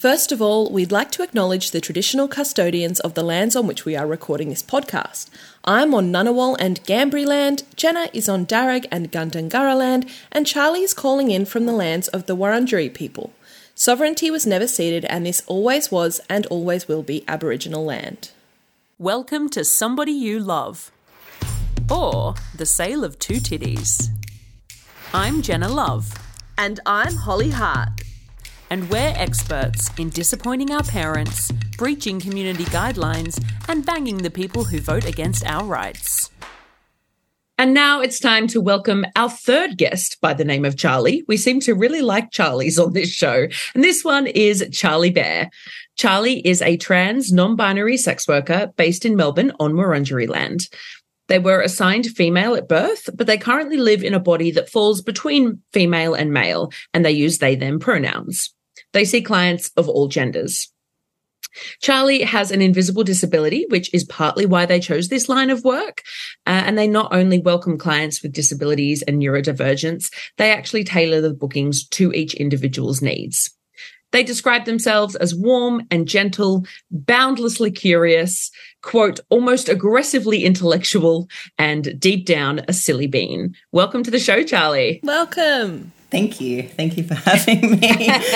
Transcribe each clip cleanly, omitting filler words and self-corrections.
First of all, we'd like to acknowledge the traditional custodians of the lands on which we are recording this podcast. I'm on Ngunnawal and Ngambri land, Jenna is on Darug and Gundungurra land, and Charlie is calling in from the lands of the Wurundjeri people. Sovereignty was never ceded, and this always was and always will be Aboriginal land. Welcome to Somebody You Love, or The Sale of Two Titties. I'm Jenna Love. And I'm Holly Hart. And we're experts in disappointing our parents, breaching community guidelines, and banging the people who vote against our rights. And now it's time to welcome our third guest by the name of Charlie. We seem to really like Charlies on this show. And this one is Charlie Bear. Charlie is a trans, non-binary sex worker based in Melbourne on Wurundjeri land. They were assigned female at birth, but they currently live in a body that falls between female and male, and they use they/them pronouns. They see clients of all genders. Charlie has an invisible disability, which is partly why they chose this line of work. And they not only welcome clients with disabilities and neurodivergence, they actually tailor the bookings to each individual's needs. They describe themselves as warm and gentle, boundlessly curious, quote, almost aggressively intellectual, and deep down a silly bean. Welcome to the show, Charlie. Welcome. Thank you. Thank you for having me.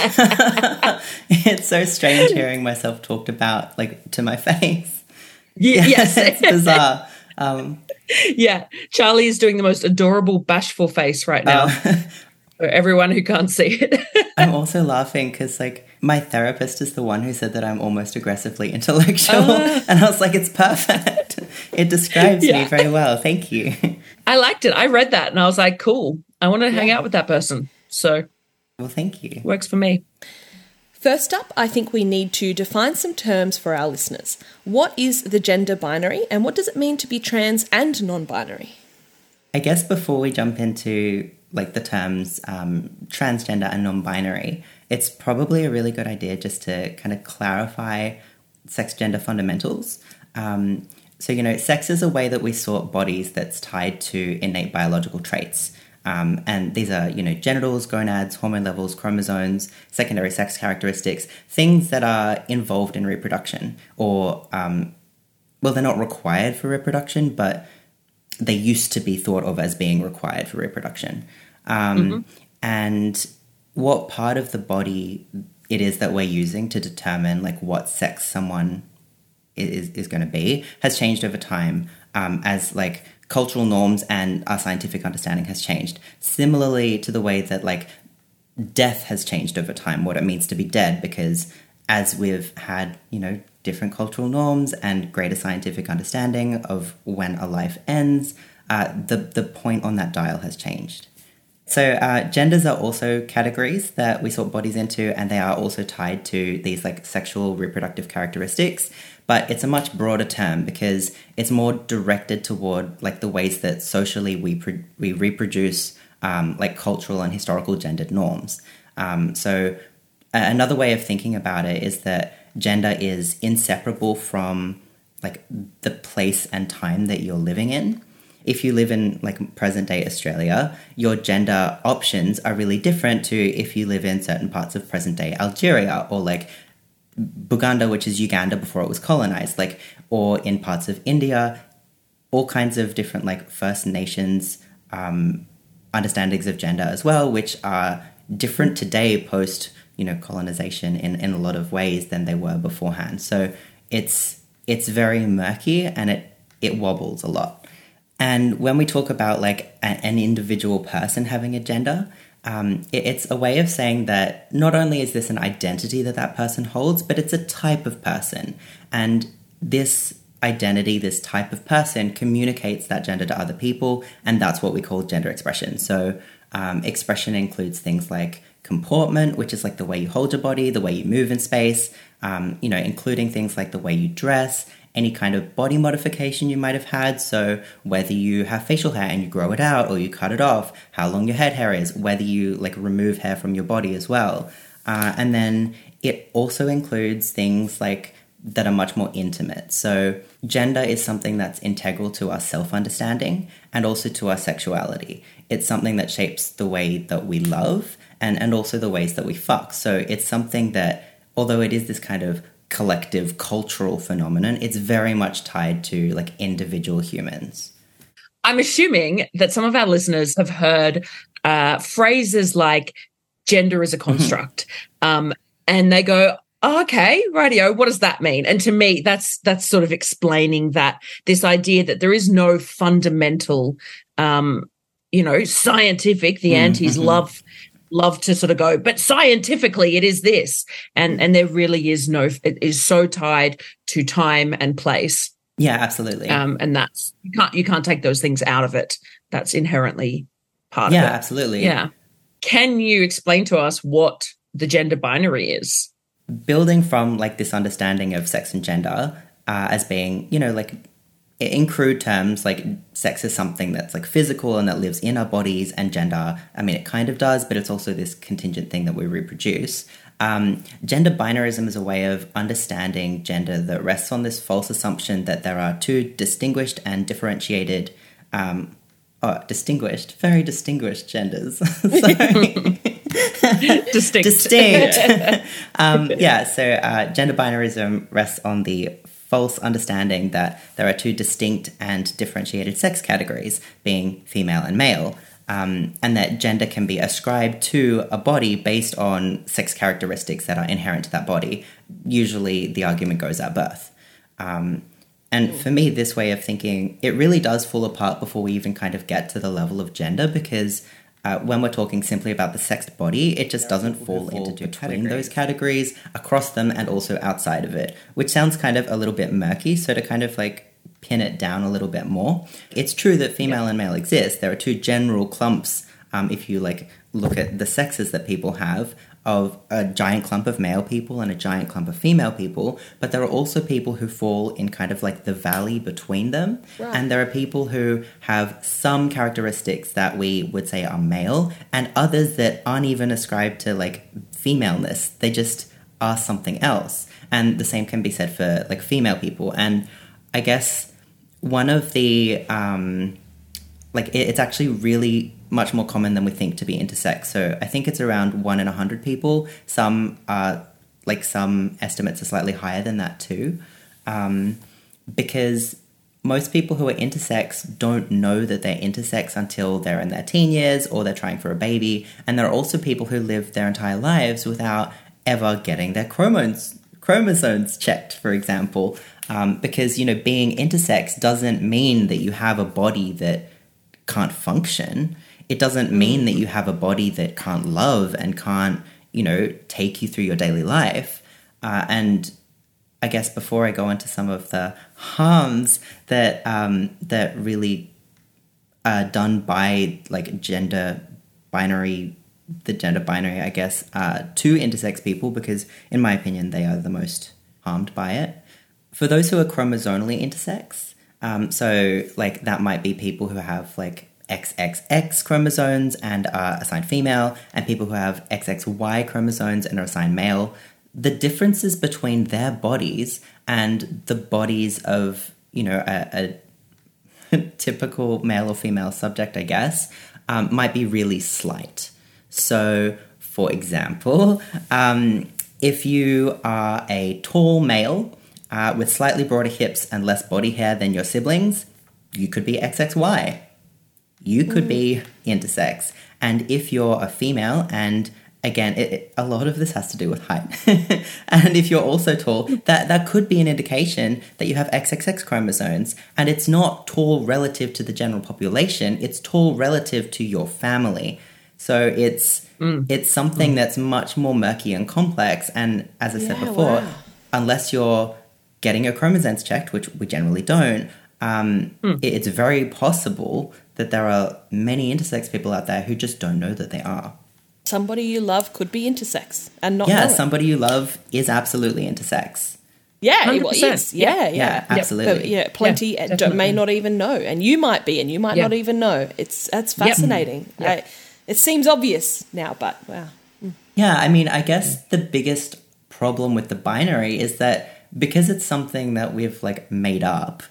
It's so strange hearing myself talked about, like, to my face. Yes. It's bizarre. Yeah. Charlie is doing the most adorable, bashful face right now. For everyone who can't see it. I'm also laughing because, like, my therapist is the one who said that I'm almost aggressively intellectual. And I was like, it's perfect. It describes me very well. Thank you. I liked it. I read that and I was like, cool. I want to hang out with that person. So, well, thank you. Works for me. First up, I think we need to define some terms for our listeners. What is the gender binary and what does it mean to be trans and non-binary? I guess before we jump into, like, the terms transgender and non-binary, it's probably a really good idea just to kind of clarify sex-gender fundamentals. So, you know, sex is a way that we sort bodies that's tied to innate biological traits. And these are, you know, genitals, gonads, hormone levels, chromosomes, secondary sex characteristics, things that are involved in reproduction or, well, they're not required for reproduction, but they used to be thought of as being required for reproduction. And what part of the body it is that we're using to determine, like, what sex someone is going to be has changed over time as, like, cultural norms and our scientific understanding has changed. Similarly to the way that, like, death has changed over time, what it means to be dead, because as we've had, you know, different cultural norms and greater scientific understanding of when a life ends, the point on that dial has changed. So genders are also categories that we sort bodies into, and they are also tied to these, like, sexual reproductive characteristics. But it's a much broader term because it's more directed toward, like, the ways that socially we reproduce, like, cultural and historical gendered norms. So another way of thinking about it is that gender is inseparable from, like, the place and time that you're living in. If you live in, like, present-day Australia, your gender options are really different to if you live in certain parts of present-day Algeria or, like, Buganda, which is Uganda before it was colonized, like, or in parts of India, all kinds of different, like, First Nations understandings of gender as well, which are different today post, you know, colonization in a lot of ways than they were beforehand. So it's very murky and it wobbles a lot. And when we talk about, like, an individual person having a gender, it's a way of saying that not only is this an identity that person holds, but it's a type of person. And this identity, this type of person, communicates that gender to other people, and that's what we call gender expression. So expression includes things like comportment, which is, like, the way you hold your body, the way you move in space, you know, including things like the way you dress, any kind of body modification you might have had. So whether you have facial hair and you grow it out or you cut it off, how long your head hair is, whether you, like, remove hair from your body as well. And then it also includes things like that are much more intimate. So gender is something that's integral to our self-understanding and also to our sexuality. It's something that shapes the way that we love and also the ways that we fuck. So it's something that although it is this kind of collective cultural phenomenon, it's very much tied to like individual humans. I'm assuming that some of our listeners have heard phrases like gender is a construct, and they go, oh, okay, rightio, what does that mean? And to me, that's sort of explaining that this idea that there is no fundamental, scientific, the antis love to sort of go, but scientifically it is this. And there really is it is so tied to time and place. Yeah, absolutely. And that's, you can't take those things out of it. That's inherently part of it. Yeah, absolutely. Yeah. Can you explain to us what the gender binary is? Building from like this understanding of sex and gender as being, like in crude terms, like sex is something that's like physical and that lives in our bodies, and gender, I mean, it kind of does, but it's also this contingent thing that we reproduce. Gender binarism is a way of understanding gender that rests on this false assumption that there are two distinguished and differentiated, very distinguished genders. Sorry. Distinct. So gender binarism rests on the false understanding that there are two distinct and differentiated sex categories, being female and male. And that gender can be ascribed to a body based on sex characteristics that are inherent to that body. Usually the argument goes at birth. And for me, this way of thinking, it really does fall apart before we even kind of get to the level of gender, because when we're talking simply about the sexed body, it just doesn't fall into between those categories, across them, and also outside of it, which sounds kind of a little bit murky. So to kind of like pin it down a little bit more, it's true that female and male exist. There are two general clumps, if you like look at the sexes that people have, of a giant clump of male people and a giant clump of female people, but there are also people who fall in kind of like the valley between them. Right. And there are people who have some characteristics that we would say are male, and others that aren't even ascribed to like femaleness. They just are something else. And the same can be said for like female people. And I guess one of the it's actually really much more common than we think to be intersex. So I think it's around 1 in 100 people. Some estimates are slightly higher than that too, because most people who are intersex don't know that they're intersex until they're in their teen years or they're trying for a baby. And there are also people who live their entire lives without ever getting their chromosomes checked, for example, because, being intersex doesn't mean that you have a body that can't function. It doesn't mean that you have a body that can't love and can't, take you through your daily life. And I guess before I go into some of the harms that really are done by like gender binary, I guess, to intersex people, because in my opinion, they are the most harmed by it. For those who are chromosomally intersex, so like that might be people who have like XXX chromosomes and are assigned female, and people who have XXY chromosomes and are assigned male. The differences between their bodies and the bodies of, a typical male or female subject, I guess, might be really slight. So, for example, if you are a tall male with slightly broader hips and less body hair than your siblings, you could be XXY. You could be intersex. And if you're a female, and again, a lot of this has to do with height, and if you're also tall, that could be an indication that you have XXX chromosomes. And it's not tall relative to the general population, it's tall relative to your family. So it's something that's much more murky and complex. And as I said before, unless you're getting your chromosomes checked, which we generally don't, it's very possible that there are many intersex people out there who just don't know that they are. Somebody you love could be intersex and not know it. Somebody you love is absolutely intersex. Yeah, it is. Yeah, absolutely. But, plenty may not even know, and you might be, and you might not even know. That's fascinating. Yep. It seems obvious now, but wow. Yeah, I mean, I guess the biggest problem with the binary is that because it's something that we've like made up,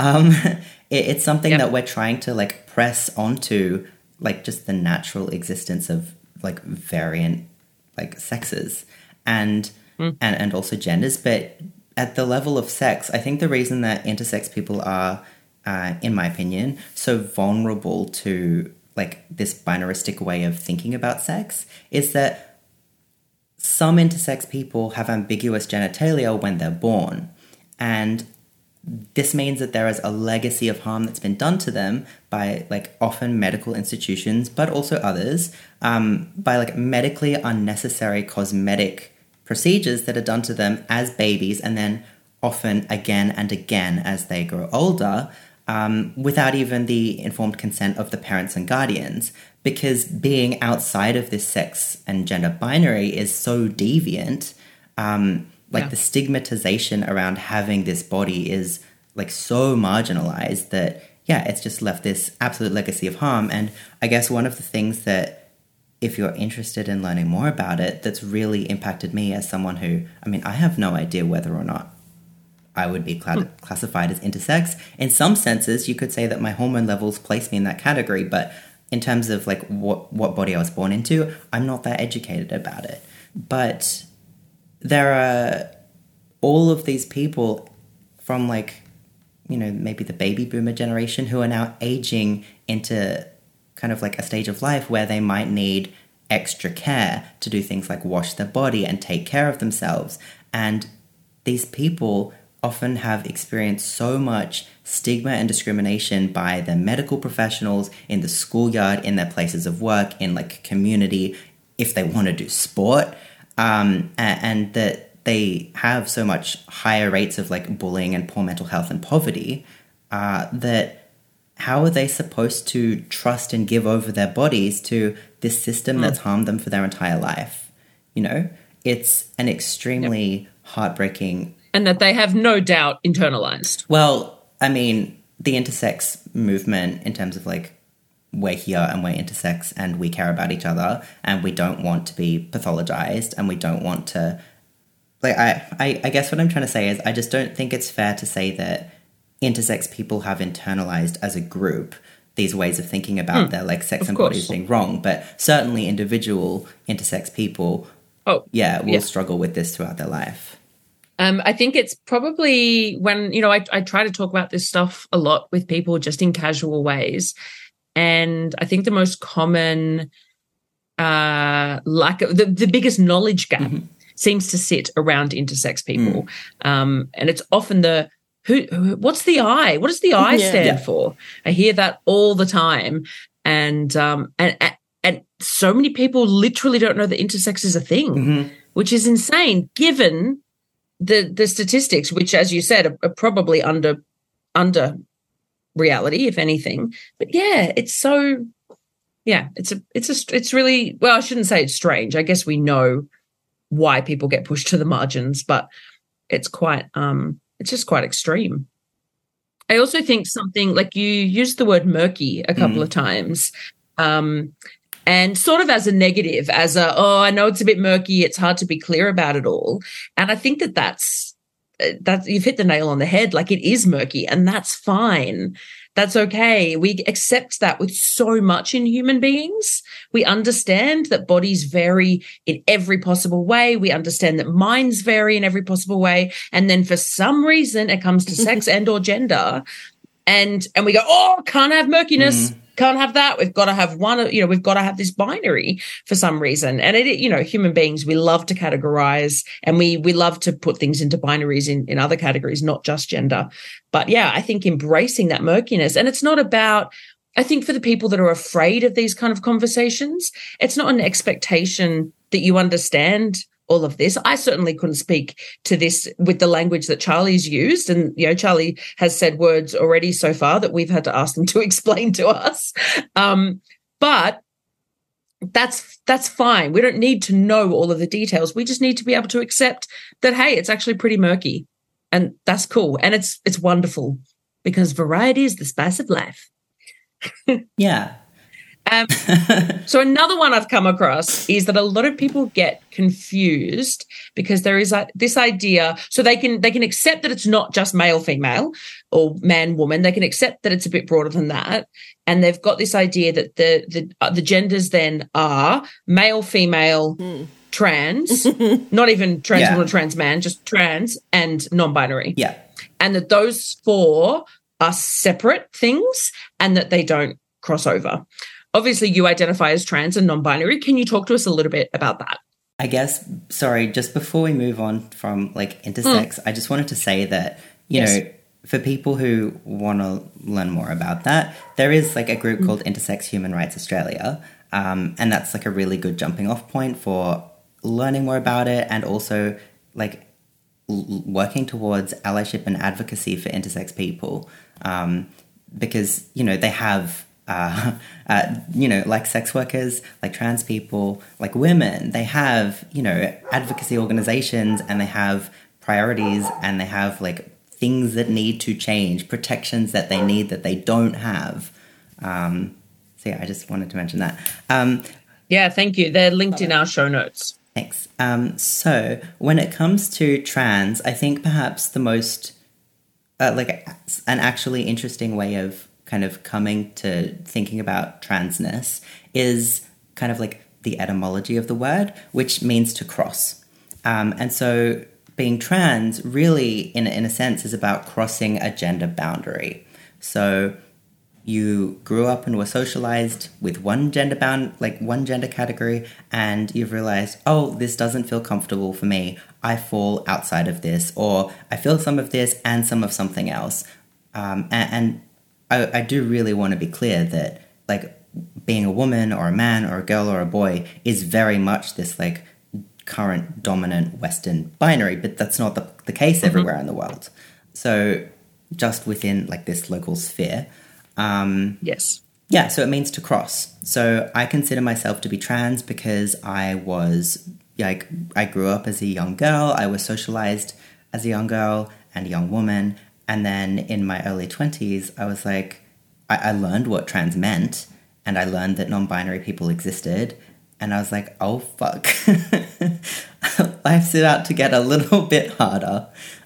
it's something that we're trying to like press onto like just the natural existence of like variant like sexes. And and also genders. But at the level of sex, I think the reason that intersex people are, in my opinion, so vulnerable to like this binaristic way of thinking about sex is that some intersex people have ambiguous genitalia when they're born. And this means that there is a legacy of harm that's been done to them by like often medical institutions, but also others, by like medically unnecessary cosmetic procedures that are done to them as babies and then often again and again as they grow older, without even the informed consent of the parents and guardians. Because being outside of this sex and gender binary is so deviant, the stigmatization around having this body is like so marginalized that, it's just left this absolute legacy of harm. And I guess one of the things that, if you're interested in learning more about it, that's really impacted me as someone who, I have no idea whether or not I would be classified as intersex. In some senses, you could say that my hormone levels place me in that category, but in terms of like what body I was born into, I'm not that educated about it. But there are all of these people from like, maybe the baby boomer generation who are now aging into kind of like a stage of life where they might need extra care to do things like wash their body and take care of themselves. And these people often have experienced so much stigma and discrimination by the medical professionals, in the schoolyard, in their places of work, in like community, if they want to do sport, and that they have so much higher rates of like bullying and poor mental health and poverty, that how are they supposed to trust and give over their bodies to this system that's harmed them for their entire life? It's an extremely heartbreaking. And that they have no doubt internalized. Well, the intersex movement, in terms of like, we're here and we're intersex and we care about each other and we don't want to be pathologized and we don't want to, like, I guess what I'm trying to say is I just don't think it's fair to say that intersex people have internalized as a group these ways of thinking about their like sex and bodies being wrong. But certainly individual intersex people, will struggle with this throughout their life. I think it's probably when, I try to talk about this stuff a lot with people just in casual ways. And I think the most common the biggest knowledge gap seems to sit around intersex people. And it's often what's the I? What does the I stand for? I hear that all the time. And so many people literally don't know that intersex is a thing, which is insane given the statistics, which, as you said, are probably under reality, if anything. But it's really, well, I shouldn't say it's strange. I guess we know why people get pushed to the margins, but it's quite, it's just quite extreme. I also think something like you used the word murky a couple of times, and sort of as a negative, as I know it's a bit murky, it's hard to be clear about it all. And I think that's you've hit the nail on the head. Like, it is murky, and that's fine. That's okay. We accept that with so much in human beings. We understand that bodies vary in every possible way. We understand that minds vary in every possible way. And then for some reason it comes to sex and or gender, and we go, can't have murkiness. Can't have that. We've got to have one, we've got to have this binary for some reason. And human beings, we love to categorize, and we love to put things into binaries in other categories, not just gender. But I think embracing that murkiness, and it's not about, I think for the people that are afraid of these kind of conversations, it's not an expectation that you understand all of this. I certainly couldn't speak to this with the language that Charlie's used. And, Charlie has said words already so far that we've had to ask them to explain to us. But that's fine. We don't need to know all of the details. We just need to be able to accept that, hey, it's actually pretty murky, and that's cool. And it's wonderful, because variety is the spice of life. Yeah. So another one I've come across is that a lot of people get confused because there is this idea, so they can accept that it's not just male, female, or man, woman. They can accept that it's a bit broader than that, and they've got this idea that the genders then are male, female, trans, not even trans woman or trans man, just trans and non-binary. Yeah. And that those four are separate things and that they don't cross over. Obviously, you identify as trans and non-binary. Can you talk to us a little bit about that? I guess, sorry, just before we move on from like intersex, I just wanted to say that, you know, for people who want to learn more about that, there is like a group called Intersex Human Rights Australia. And that's like a really good jumping off point for learning more about it and also like working towards allyship and advocacy for intersex people. Because, you know, they have, you know, like sex workers, like trans people, like women, they have, you know, advocacy organizations and they have priorities and they have like things that need to change, protections that they need that they don't have. So yeah, I just wanted to mention that. Yeah, thank you. They're linked in our show notes. Thanks. So when it comes to trans, I think perhaps the most, like an actually interesting way of kind of coming to thinking about transness is kind of like the etymology of the word, which means to cross. And so being trans really, in a sense, is about crossing a gender boundary. So you grew up and were socialized with one gender category, and you've realized, oh, this doesn't feel comfortable for me. I fall outside of this, or I feel some of this and some of something else. And I do really want to be clear that, like, being a woman or a man or a girl or a boy is very much this, like, current dominant Western binary, but that's not the case everywhere in the world. So just within, like, this local sphere. Yes. Yeah, so it means to cross. So I consider myself to be trans because I was, like, I grew up as a young girl. I was socialized as a young girl and a young woman. And then in my early 20s, I was like, I learned what trans meant, and I learned that non-binary people existed. And I was like, oh, fuck. Life's about to get a little bit harder.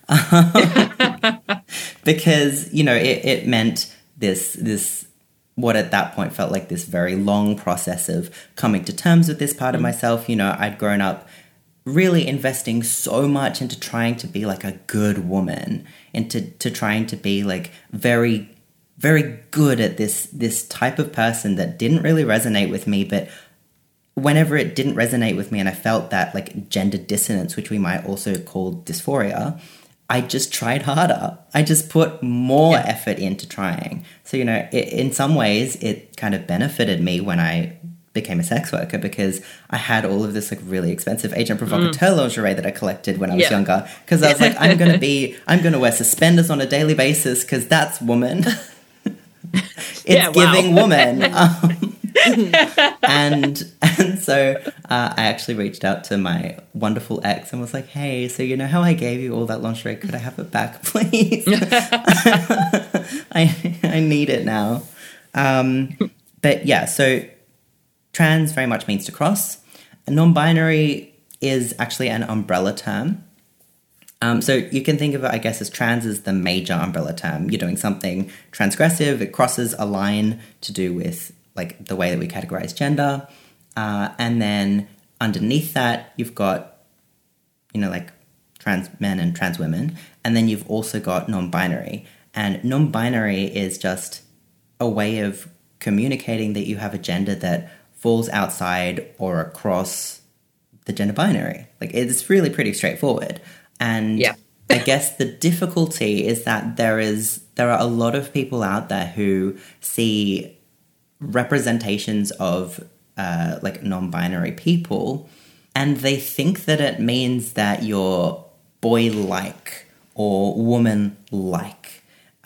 Because, you know, it meant this what at that point felt like this very long process of coming to terms with this part of myself. You know, I'd grown up really investing so much into trying to be like a good woman, into trying to be like very, very good at this type of person that didn't really resonate with me. But whenever it didn't resonate with me and I felt that like gender dissonance, which we might also call dysphoria, I just tried harder. I just put more effort into trying. So, you know, in some ways it kind of benefited me when I became a sex worker because I had all of this like really expensive Agent Provocateur lingerie that I collected when I was younger. Because I was like, I'm going to wear suspenders on a daily basis because that's woman. It's giving woman. And so I actually reached out to my wonderful ex and was like, hey, so you know how I gave you all that lingerie? Could I have it back, please? I need it now. But yeah, so trans very much means to cross. Non-binary is actually an umbrella term. So you can think of it, I guess, as trans is the major umbrella term. You're doing something transgressive. It crosses a line to do with like the way that we categorize gender. And then underneath that, you've got, you know, like trans men and trans women. And then you've also got non-binary. And non-binary is just a way of communicating that you have a gender that falls outside or across the gender binary. Like, it's really pretty straightforward. And I guess the difficulty is that there are a lot of people out there who see representations of like non-binary people, and they think that it means that you're boy-like or woman-like,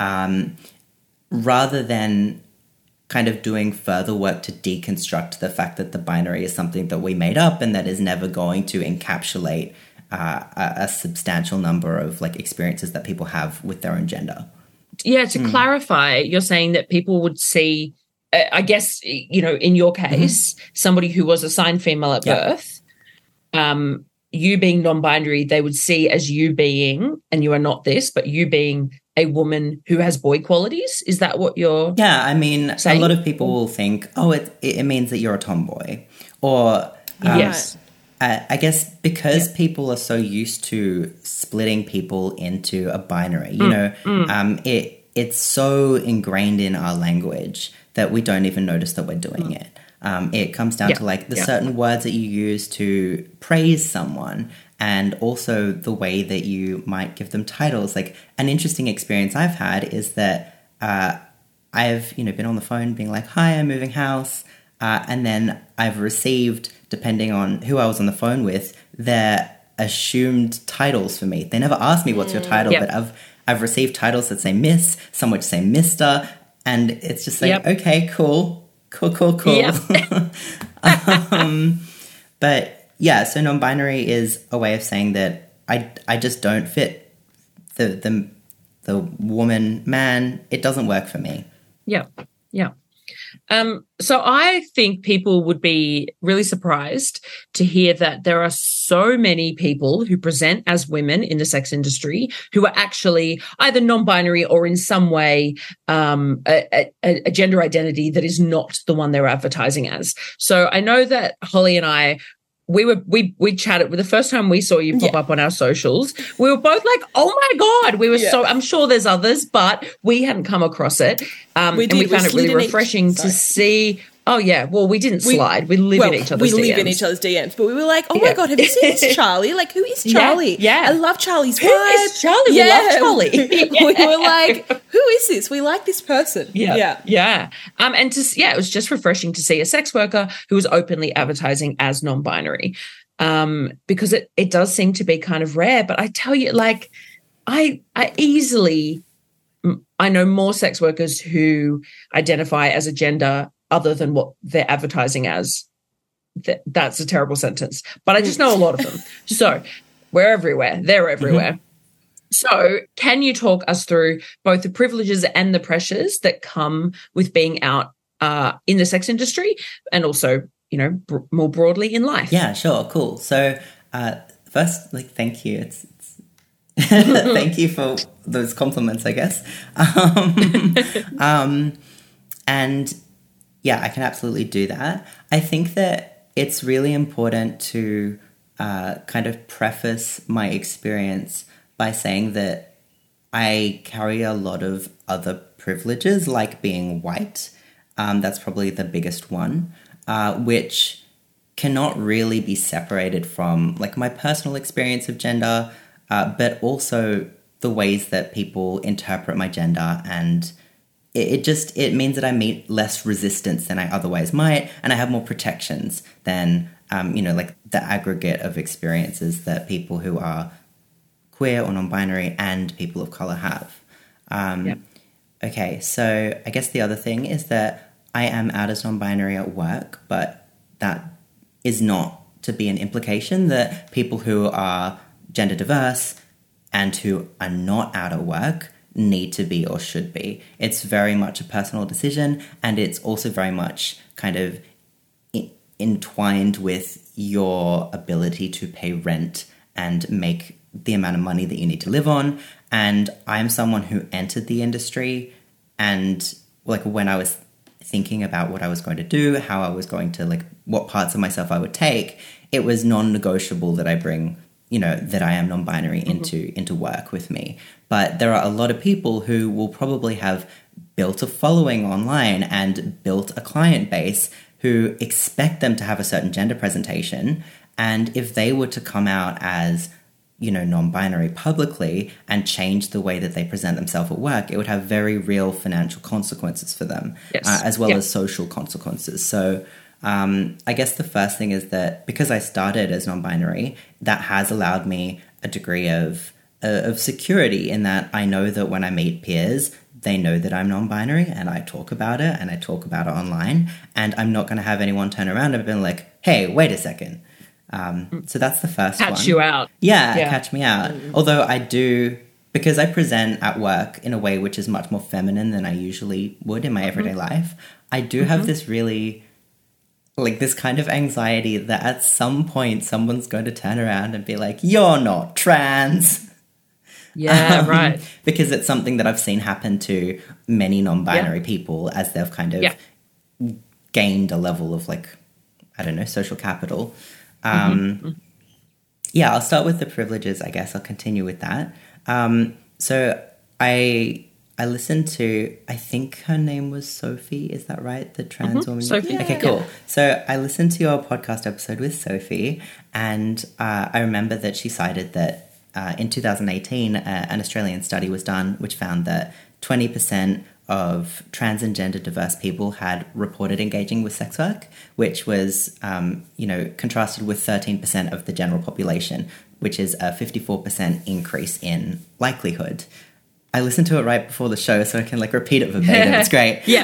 rather than kind of doing further work to deconstruct the fact that the binary is something that we made up and that is never going to encapsulate a substantial number of like experiences that people have with their own gender. Yeah, to clarify, you're saying that people would see, I guess, you know, in your case, somebody who was assigned female at birth, you being non-binary, they would see as you being, and you are not this, but you being a woman who has boy qualities. Is that what you're I mean, saying? A lot of people will think, oh, it means that you're a tomboy. Or, yes. I guess because people are so used to splitting people into a binary, it's so ingrained in our language that we don't even notice that we're doing it. It comes down to like the certain words that you use to praise someone, and also the way that you might give them titles. Like an interesting experience I've had is that I've been on the phone being like, "Hi, I'm moving house," and then I've received, depending on who I was on the phone with, their assumed titles for me. They never asked me what's your title, but I've received titles that say Miss, some which say Mister, and it's just like, okay, cool. Yep. But yeah, so non-binary is a way of saying that I just don't fit the woman, man. It doesn't work for me. Yeah. So I think people would be really surprised to hear that there are so many people who present as women in the sex industry who are actually either non-binary or in some way a gender identity that is not the one they're advertising as. So I know that Holly and I, we chatted. The first time we saw you pop up on our socials, we were both like, "Oh my God!" We were so. I'm sure there's others, but we hadn't come across it. And we found it really refreshing to see. Oh yeah, well we didn't slide. We live in each other's DMs. We live in each other's DMs, but we were like, "Oh my God, have you seen this Charlie? Like, who is Charlie? Yeah. I love Charlie's vibe. Who is Charlie? We love Charlie." We were like, "Who is this? We like this person." Yeah. And it was just refreshing to see a sex worker who was openly advertising as non-binary, because it does seem to be kind of rare. But I tell you, like, I know more sex workers who identify as a gender other than what they're advertising as. That's a terrible sentence, but I just know a lot of them. So we're everywhere. They're everywhere. Mm-hmm. So can you talk us through both the privileges and the pressures that come with being out in the sex industry, and also, more broadly in life? Yeah, sure. Cool. So first, thank you. It's thank you for those compliments, I guess. And yeah, I can absolutely do that. I think that it's really important to kind of preface my experience by saying that I carry a lot of other privileges, like being white. That's probably the biggest one, which cannot really be separated from my personal experience of gender, but also the ways that people interpret my gender, and it means that I meet less resistance than I otherwise might, and I have more protections than the aggregate of experiences that people who are queer or non-binary and people of color have. Okay, so I guess the other thing is that I am out as non-binary at work, but that is not to be an implication that people who are gender diverse and who are not out at work need to be or should be. It's very much a personal decision, and it's also very much kind of entwined with your ability to pay rent and make the amount of money that you need to live on. And I'm someone who entered the industry, and when I was thinking about what I was going to do, how I was going to what parts of myself I would take, it was non-negotiable that I bring that I am non-binary into work with me. But there are a lot of people who will probably have built a following online and built a client base who expect them to have a certain gender presentation. And if they were to come out as, non-binary publicly and change the way that they present themselves at work, it would have very real financial consequences for them, as well as social consequences. So I guess the first thing is that because I started as non-binary, that has allowed me a degree of security in that I know that when I meet peers, they know that I'm non-binary, and I talk about it, and I talk about it online, and I'm not going to have anyone turn around and be like, "Hey, wait a second." So that's the first one. Catch you out. Yeah, catch me out. Although I do, because I present at work in a way which is much more feminine than I usually would in my everyday life, I do have this really this kind of anxiety that at some point someone's going to turn around and be like, "You're not trans." Yeah, right. Because it's something that I've seen happen to many non-binary people as they've kind of gained a level of social capital. Yeah, I'll start with the privileges, I guess. I'll continue with that. So I listened to, I think her name was Sophie, is that right? The trans woman? Sophie. Okay, cool. So I listened to your podcast episode with Sophie, and I remember that she cited that in 2018, an Australian study was done which found that 20% of trans and gender diverse people had reported engaging with sex work, which was, contrasted with 13% of the general population, which is a 54% increase in likelihood. I listened to it right before the show, so I can repeat it verbatim. It's great. Yeah.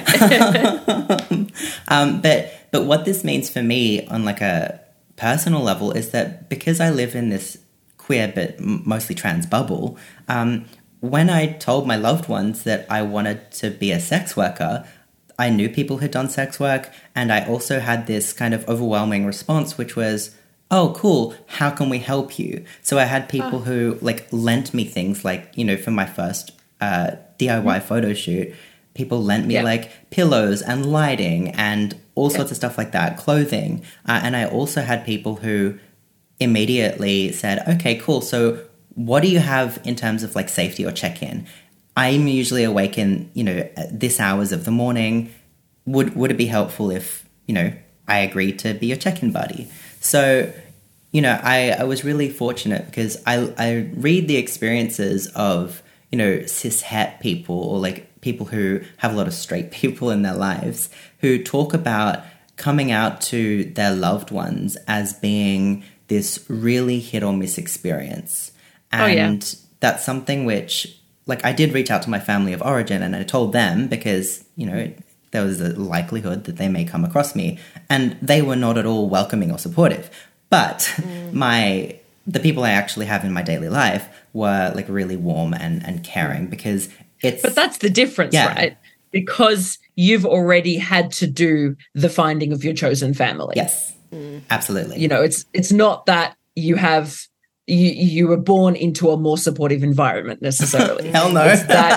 But what this means for me on a personal level is that because I live in this queer but mostly trans bubble, when I told my loved ones that I wanted to be a sex worker, I knew people had done sex work, and I also had this kind of overwhelming response, which was, oh, cool, how can we help you? So I had people who lent me things for my first DIY photo shoot, people lent me pillows and lighting and all sorts of stuff like that, clothing. And I also had people who immediately said, okay, cool, so what do you have in terms of safety or check-in? I'm usually awake in, this hours of the morning. Would it be helpful if, I agreed to be your check-in buddy? So, I was really fortunate because I read the experiences of, cis-het people or people who have a lot of straight people in their lives who talk about coming out to their loved ones as being this really hit or miss experience. And that's something which, I did reach out to my family of origin and I told them because, there was a likelihood that they may come across me, and they were not at all welcoming or supportive. But the people I actually have in my daily life were really warm and caring because it's... But that's the difference, right? Because you've already had to do the finding of your chosen family. Yes, absolutely. It's not that you have... You were born into a more supportive environment necessarily. Hell no.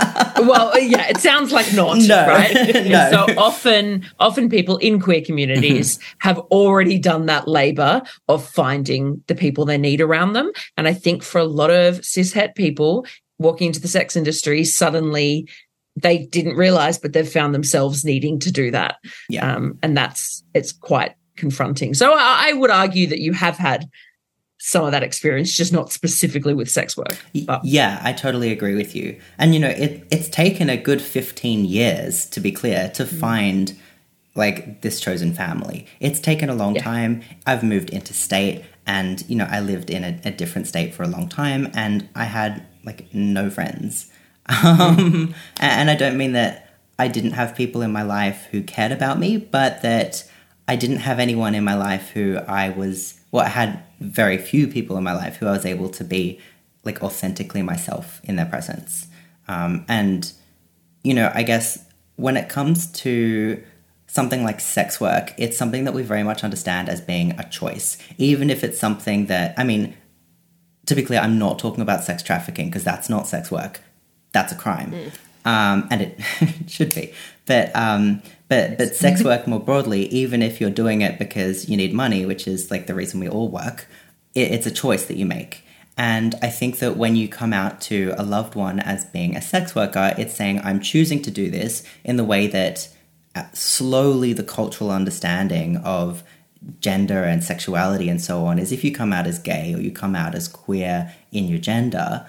It sounds like not, right? No. So often people in queer communities have already done that labor of finding the people they need around them. And I think for a lot of cishet people walking into the sex industry, suddenly they didn't realize, but they've found themselves needing to do that. Yeah. And it's quite confronting. So I would argue that you have had some of that experience, just not specifically with sex work. But. Yeah, I totally agree with you. And, it's taken a good 15 years, to be clear, to find, this chosen family. It's taken a long time. I've moved interstate and, I lived in a different state for a long time and I had, no friends. And I don't mean that I didn't have people in my life who cared about me, but that I didn't have anyone in my life who I had very few people in my life who I was able to be authentically myself in their presence. And, I guess when it comes to something like sex work, it's something that we very much understand as being a choice, even if it's something that, to be clear, I'm not talking about sex trafficking because that's not sex work. That's a crime. And it should be. But sex work more broadly, even if you're doing it because you need money, which is the reason we all work, it's a choice that you make. And I think that when you come out to a loved one as being a sex worker, it's saying, I'm choosing to do this in the way that slowly the cultural understanding of gender and sexuality and so on is if you come out as gay or you come out as queer in your gender,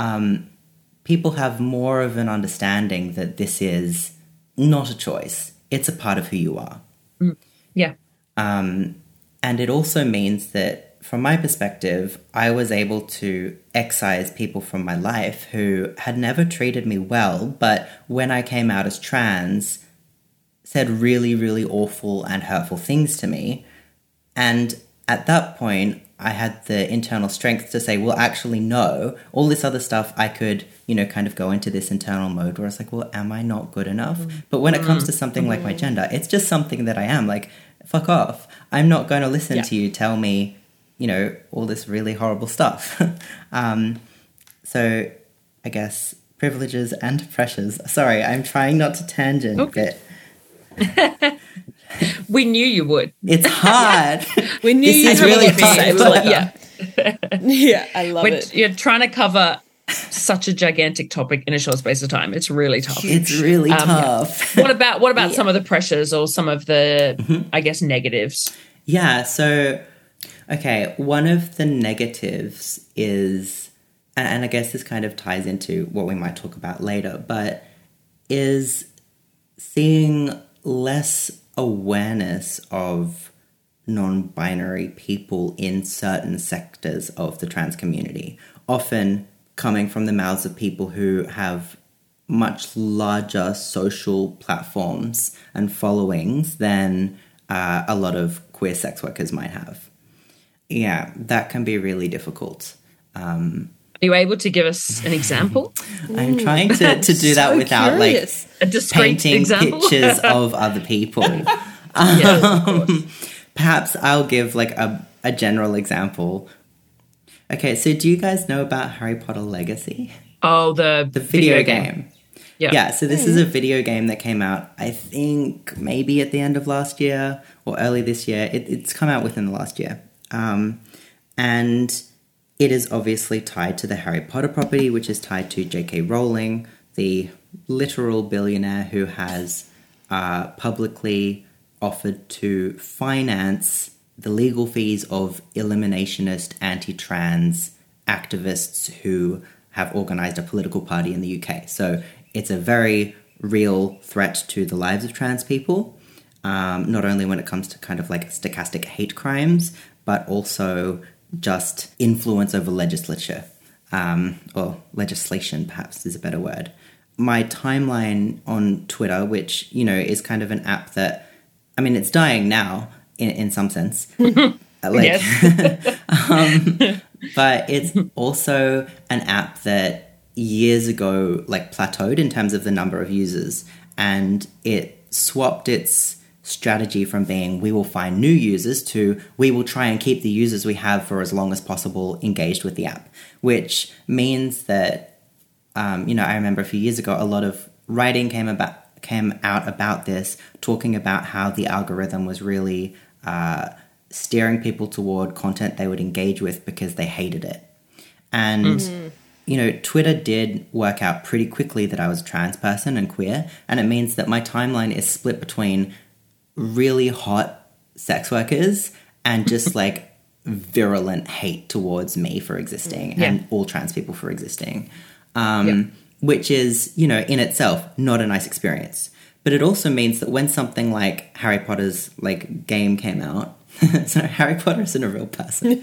people have more of an understanding that this is not a choice. It's a part of who you are. Yeah. And it also means that, from my perspective, I was able to excise people from my life who had never treated me well, but when I came out as trans, said really, really awful and hurtful things to me. And at that point, I had the internal strength to say, well, actually, no, all this other stuff I could, kind of go into this internal mode where I was like, well, am I not good enough? But when it comes to something like my gender, it's just something that I am. Fuck off. I'm not going to listen to you tell me, all this really horrible stuff. So I guess privileges and pressures. Sorry, I'm trying not to tangent, but We knew you would. It's hard. We knew This you is had a really lot to say. hard. We were like, yeah. Yeah, I love it. You're trying to cover such a gigantic topic in a short space of time. It's really tough. It's really tough. What about some of the pressures or some of the, I guess, negatives? Yeah, so, okay, one of the negatives is, and I guess this kind of ties into what we might talk about later, but is seeing less awareness of non-binary people in certain sectors of the trans community, often coming from the mouths of people who have much larger social platforms and followings than a lot of queer sex workers might have. Yeah, that can be really difficult. Are you able to give us an example? I'm trying to do that So without curious. A discrete painting example? pictures of other people. Yes, of course. Perhaps I'll give like a general example. Okay, so do you guys know about Harry Potter Legacy? Oh, the Video game. Yeah. So this is a video game that came out, I think, maybe at the end of last year or early this year. It's come out within the last year. And it is obviously tied to the Harry Potter property, which is tied to J.K. Rowling, the literal billionaire who has publicly offered to finance the legal fees of eliminationist anti-trans activists who have organised a political party in the UK. So it's a very real threat to the lives of trans people, not only when it comes to kind of like stochastic hate crimes, but also just influence over legislature, or legislation perhaps is a better word. My timeline on Twitter, which, you know, is kind of an app that, I mean, it's dying now in some sense. But it's also an app that years ago like plateaued in terms of the number of users, and it swapped its strategy from being we will find new users to we will try and keep the users we have for as long as possible engaged with the app, which means that you know, I remember a few years ago a lot of writing came out about this, talking about how the algorithm was really steering people toward content they would engage with because they hated it. And you know, Twitter did work out pretty quickly that I was a trans person and queer, and it means that my timeline is split between really hot sex workers and just like virulent hate towards me for existing and all trans people for existing, which is, you know, in itself not a nice experience. But it also means that when something like Harry Potter's like game came out, so Harry Potter isn't a real person.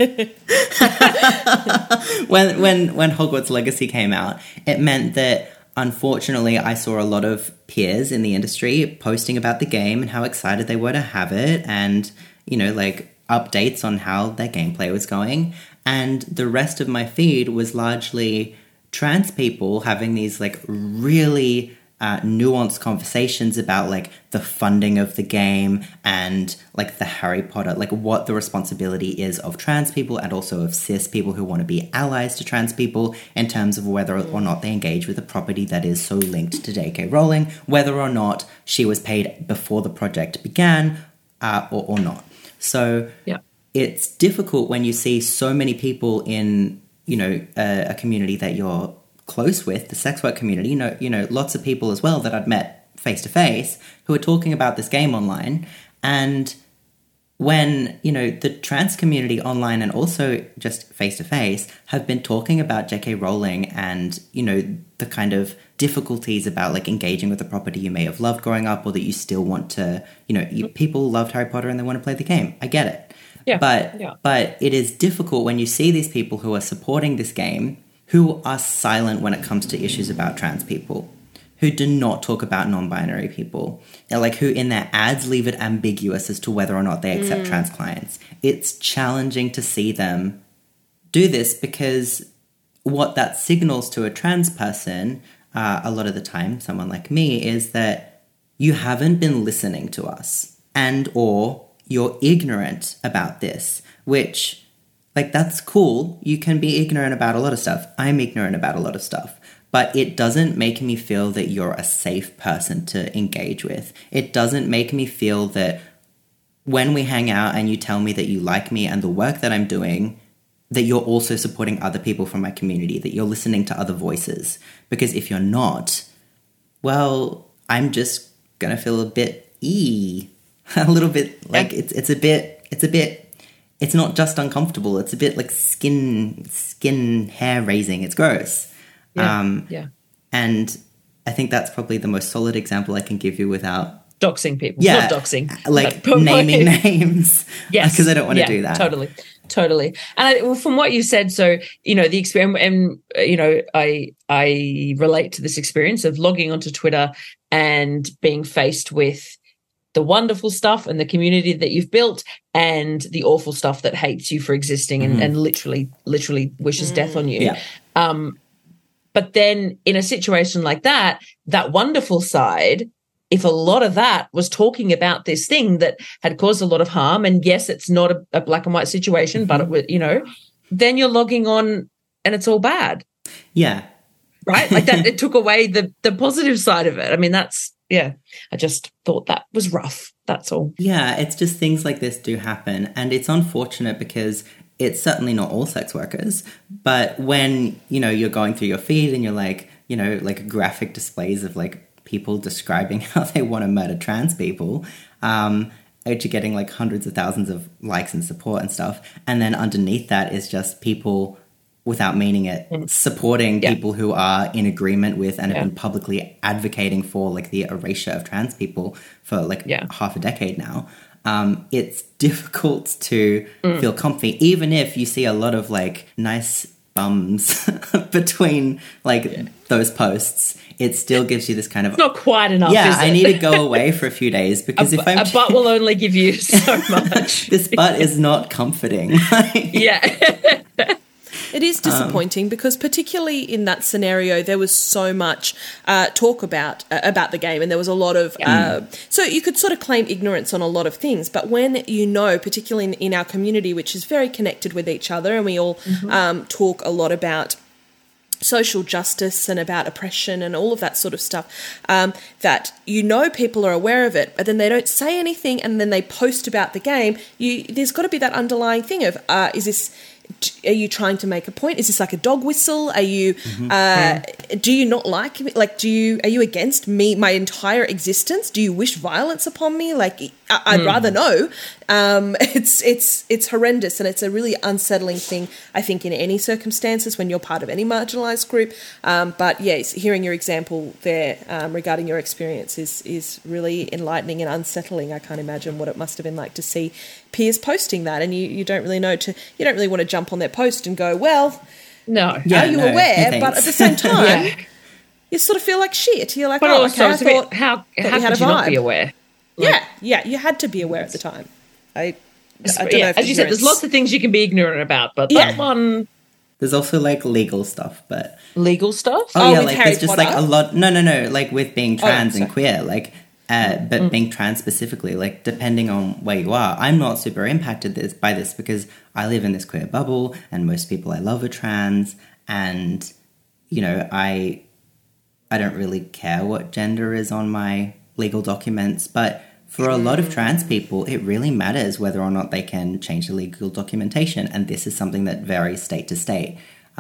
when Hogwarts Legacy came out, it meant that unfortunately I saw a lot of peers in the industry posting about the game and how excited they were to have it, and, you know, like updates on how their gameplay was going. And the rest of my feed was largely trans people having these like really nuanced conversations about like the funding of the game and like the Harry Potter, like what the responsibility is of trans people and also of cis people who want to be allies to trans people in terms of whether or not they engage with a property that is so linked to J.K. Rowling, whether or not she was paid before the project began or not. So it's difficult when you see so many people in, you know, a community that you're close with, the sex work community, you know, lots of people as well that I'd met face to face who are talking about this game online. And when, you know, the trans community online and also just face to face have been talking about J.K. Rowling and, you know, the kind of difficulties about like engaging with a property you may have loved growing up or that you still want to, you know, people loved Harry Potter and they want to play the game. I get it. But it is difficult when you see these people who are supporting this game who are silent when it comes to issues about trans people, who do not talk about non-binary people, like who in their ads leave it ambiguous as to whether or not they accept trans clients. It's challenging to see them do this because what that signals to a trans person, a lot of the time, someone like me, is that you haven't been listening to us and or you're ignorant about this, which... like, that's cool. You can be ignorant about a lot of stuff. I'm ignorant about a lot of stuff. But it doesn't make me feel that you're a safe person to engage with. It doesn't make me feel that when we hang out and you tell me that you like me and the work that I'm doing, that you're also supporting other people from my community, that you're listening to other voices. Because if you're not, well, I'm just going to feel a bit a little bit like it's a bit, it's not just uncomfortable. It's a bit like skin hair raising. It's gross. Yeah. And I think that's probably the most solid example I can give you without doxing people. Yeah, not doxing, like naming names. Yes, because I don't want to do that. Totally. And from what you said, so the experience, and I relate to this experience of logging onto Twitter and being faced with the wonderful stuff and the community that you've built, and the awful stuff that hates you for existing and literally wishes death on you. Yeah. But then in a situation like that wonderful side, if a lot of that was talking about this thing that had caused a lot of harm, and yes, it's not a black and white situation, but it was, then you're logging on and it's all bad. Yeah. Right? Like that, it took away the positive side of it. I mean, I just thought that was rough. That's all. Yeah, it's just things like this do happen. And it's unfortunate because it's certainly not all sex workers. But when, you're going through your feed and you're like, like graphic displays of like people describing how they want to murder trans people, which are getting like hundreds of thousands of likes and support and stuff. And then underneath that is just people, without meaning it, supporting people who are in agreement with and have been publicly advocating for like the erasure of trans people for like half a decade now. It's difficult to feel comfy, even if you see a lot of like nice bums between like those posts. It still gives you this kind of... It's not quite enough, yeah, is it? I need to go away for a few days because if I'm... A butt will only give you so much. This butt is not comforting. Yeah. It is disappointing because particularly in that scenario, there was so much talk about the game, and there was a lot of... so you could sort of claim ignorance on a lot of things, but when particularly in our community, which is very connected with each other, and we all talk a lot about social justice and about oppression and all of that sort of stuff, that people are aware of it, but then they don't say anything, and then they post about the game. There's got to be that underlying thing of, are you trying to make a point? Is this like a dog whistle? Are you do you not like me? Like, are you against me, my entire existence? Do you wish violence upon me? Like, I'd rather know. It's horrendous, and it's a really unsettling thing, I think, in any circumstances when you're part of any marginalised group. But yes, hearing your example there regarding your experience is really enlightening and unsettling. I can't imagine what it must have been like to see peers posting that, and you don't really want to jump on their post and go, well, no, are you aware? But at the same time, you sort of feel like shit. You're like, but okay, I thought how we could had a you vibe. not be aware? Like, yeah, you had to be aware at the time. I don't know if as you said, there's lots of things you can be ignorant about, but that one... There's also like legal stuff, but... Legal stuff? Oh yeah, with like Harry there's just Potter? like a lot... No, like with being trans and queer, like... but being trans specifically, like depending on where you are, I'm not super impacted by this because I live in this queer bubble and most people I love are trans, and I don't really care what gender is on my legal documents, but for a lot of trans people, it really matters whether or not they can change the legal documentation, and this is something that varies state to state.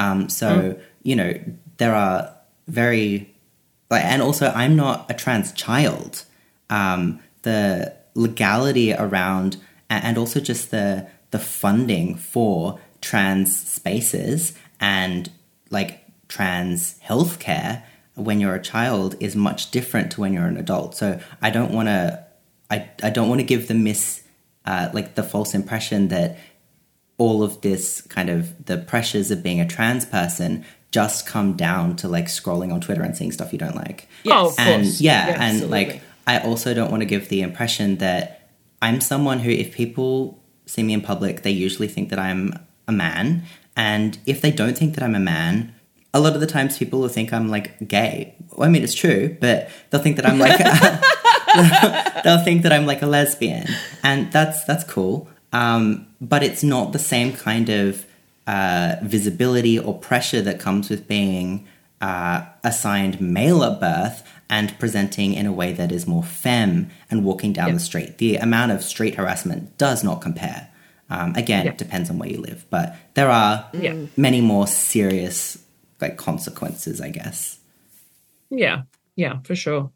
There are very... and also, I'm not a trans child. The legality around, and also just the funding for trans spaces and like trans healthcare when you're a child is much different to when you're an adult. So I don't want to give the false impression that all of this kind of the pressures of being a trans person just come down to like scrolling on Twitter and seeing stuff you don't like. Yes. Oh, of course. And absolutely. like I also don't want to give the impression that I'm someone who, if people see me in public, they usually think that I'm a man. And if they don't think that I'm a man, a lot of the times people will think I'm like gay. Well, I mean, it's true, but they'll think that I'm like they'll think that I'm like a lesbian, and that's cool. But it's not the same kind of visibility or pressure that comes with being assigned male at birth and presenting in a way that is more femme and walking down the street. The amount of street harassment does not compare. Again, it depends on where you live, but there are many more serious consequences, I guess. Yeah, for sure.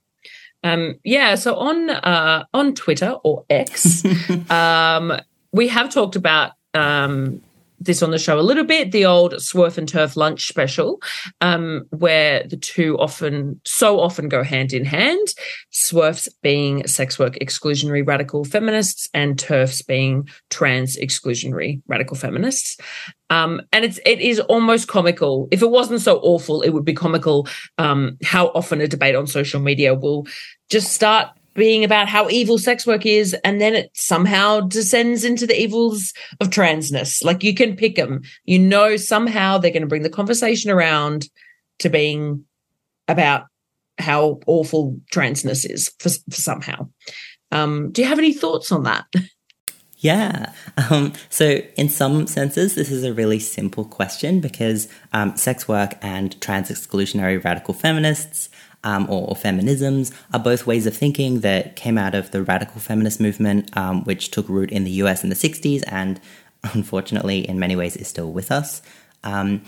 So on Twitter or X, we have talked about this on the show a little bit, the old Swerf and Turf lunch special, where the two so often go hand in hand, Swerfs being sex work exclusionary radical feminists and Turfs being trans exclusionary radical feminists. And it is almost comical. If it wasn't so awful, it would be comical how often a debate on social media will just start being about how evil sex work is, and then it somehow descends into the evils of transness. Like, you can pick them. You know, somehow they're going to bring the conversation around to being about how awful transness is for somehow. Do you have any thoughts on that? Yeah. So in some senses, this is a really simple question because sex work and trans exclusionary radical feminists or feminisms are both ways of thinking that came out of the radical feminist movement, which took root in the US in the 60s and unfortunately in many ways is still with us. And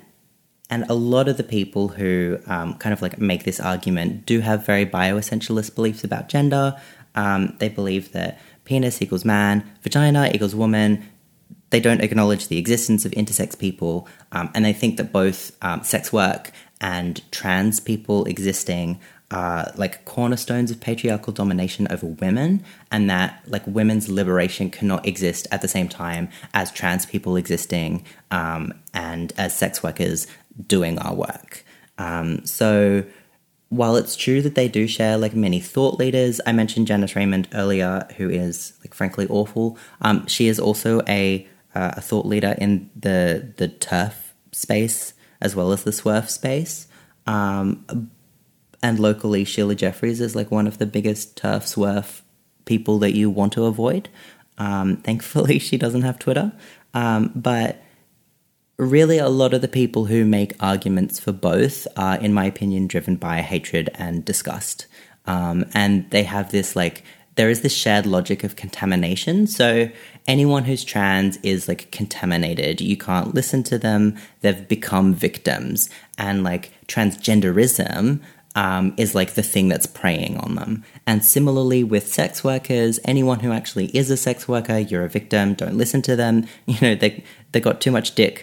a lot of the people who make this argument do have very bioessentialist beliefs about gender. They believe that penis equals man, vagina equals woman. They don't acknowledge the existence of intersex people, and they think that both sex work and trans people existing are cornerstones of patriarchal domination over women, and that women's liberation cannot exist at the same time as trans people existing and as sex workers doing our work. So while it's true that they do share many thought leaders, I mentioned Janice Raymond earlier, who is frankly awful. She is also a thought leader in the TERF space as well as the SWERF space. And locally, Sheila Jeffries is one of the biggest TERF SWERF people that you want to avoid. Thankfully, she doesn't have Twitter. But really, a lot of the people who make arguments for both are, in my opinion, driven by hatred and disgust. And they have this, there is this shared logic of contamination. So anyone who's trans is, contaminated. You can't listen to them. They've become victims. And, transgenderism is, the thing that's preying on them. And similarly with sex workers, anyone who actually is a sex worker, you're a victim. Don't listen to them. They got too much dick.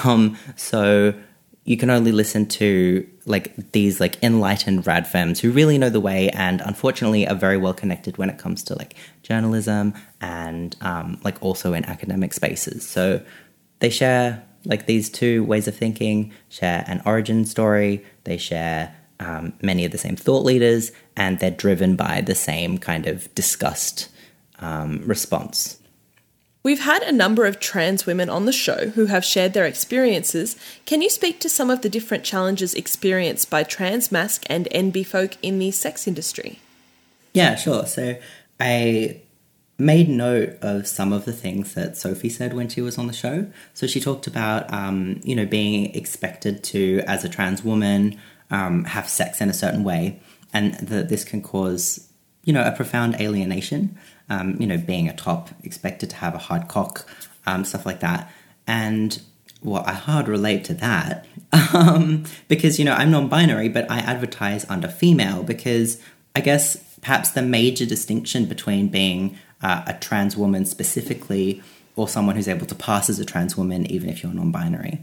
So you can only listen to these enlightened rad femmes who really know the way and unfortunately are very well connected when it comes to journalism and also in academic spaces. So they share these two ways of thinking, share an origin story, they share many of the same thought leaders, and they're driven by the same kind of disgust response. We've had a number of trans women on the show who have shared their experiences. Can you speak to some of the different challenges experienced by trans, masc and NB folk in the sex industry? Yeah, sure. So I made note of some of the things that Sophie said when she was on the show. So she talked about, being expected to, as a trans woman, have sex in a certain way, and that this can cause, a profound alienation. Being a top, expected to have a hard cock, stuff like that. And, I hard relate to that because, I'm non-binary, but I advertise under female because I guess perhaps the major distinction between being a trans woman specifically or someone who's able to pass as a trans woman, even if you're non-binary,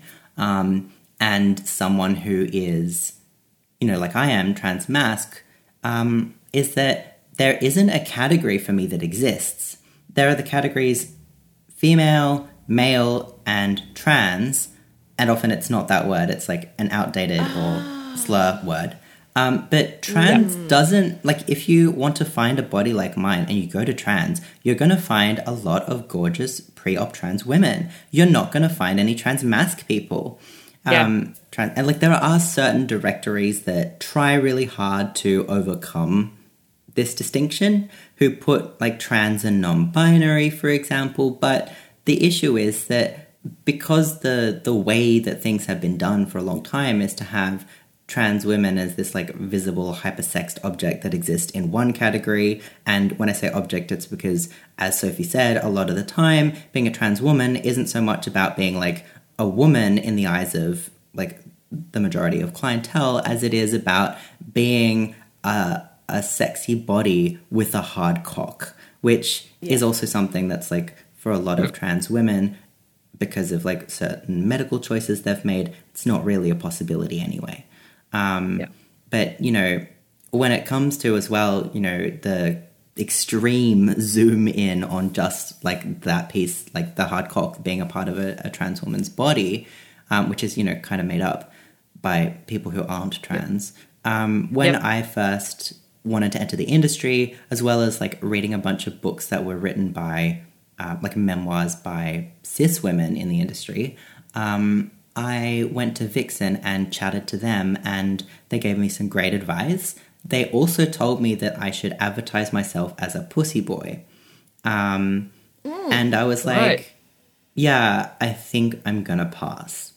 and someone who is, like I am, trans masc, is that there isn't a category for me that exists. There are the categories female, male, and trans, and often it's not that word. It's an outdated or slur word. But trans doesn't, if you want to find a body like mine and you go to trans, you're going to find a lot of gorgeous pre-op trans women. You're not going to find any trans masc people. And there are certain directories that try really hard to overcome this distinction, who put trans and non-binary, for example. But the issue is that because the way that things have been done for a long time is to have trans women as this like visible hypersexed object that exists in one category. And when I say object, it's because, as Sophie said, a lot of the time being a trans woman isn't so much about being like a woman in the eyes of like the majority of clientele as it is about being a sexy body with a hard cock, which is also something that's like for a lot of trans women, because of like certain medical choices they've made, it's not really a possibility anyway. But, you know, when it comes to as well, you know, the extreme zoom in on just like that piece, like the hard cock being a part of a trans woman's body, which is, you know, kind of made up by people who aren't trans. When I first wanted to enter the industry, as well as like reading a bunch of books that were written by like memoirs by cis women in the industry, I went to Vixen and chatted to them, and they gave me some great advice. They also told me that I should advertise myself as a pussy boy. And I was like, yeah, I think I'm going to pass.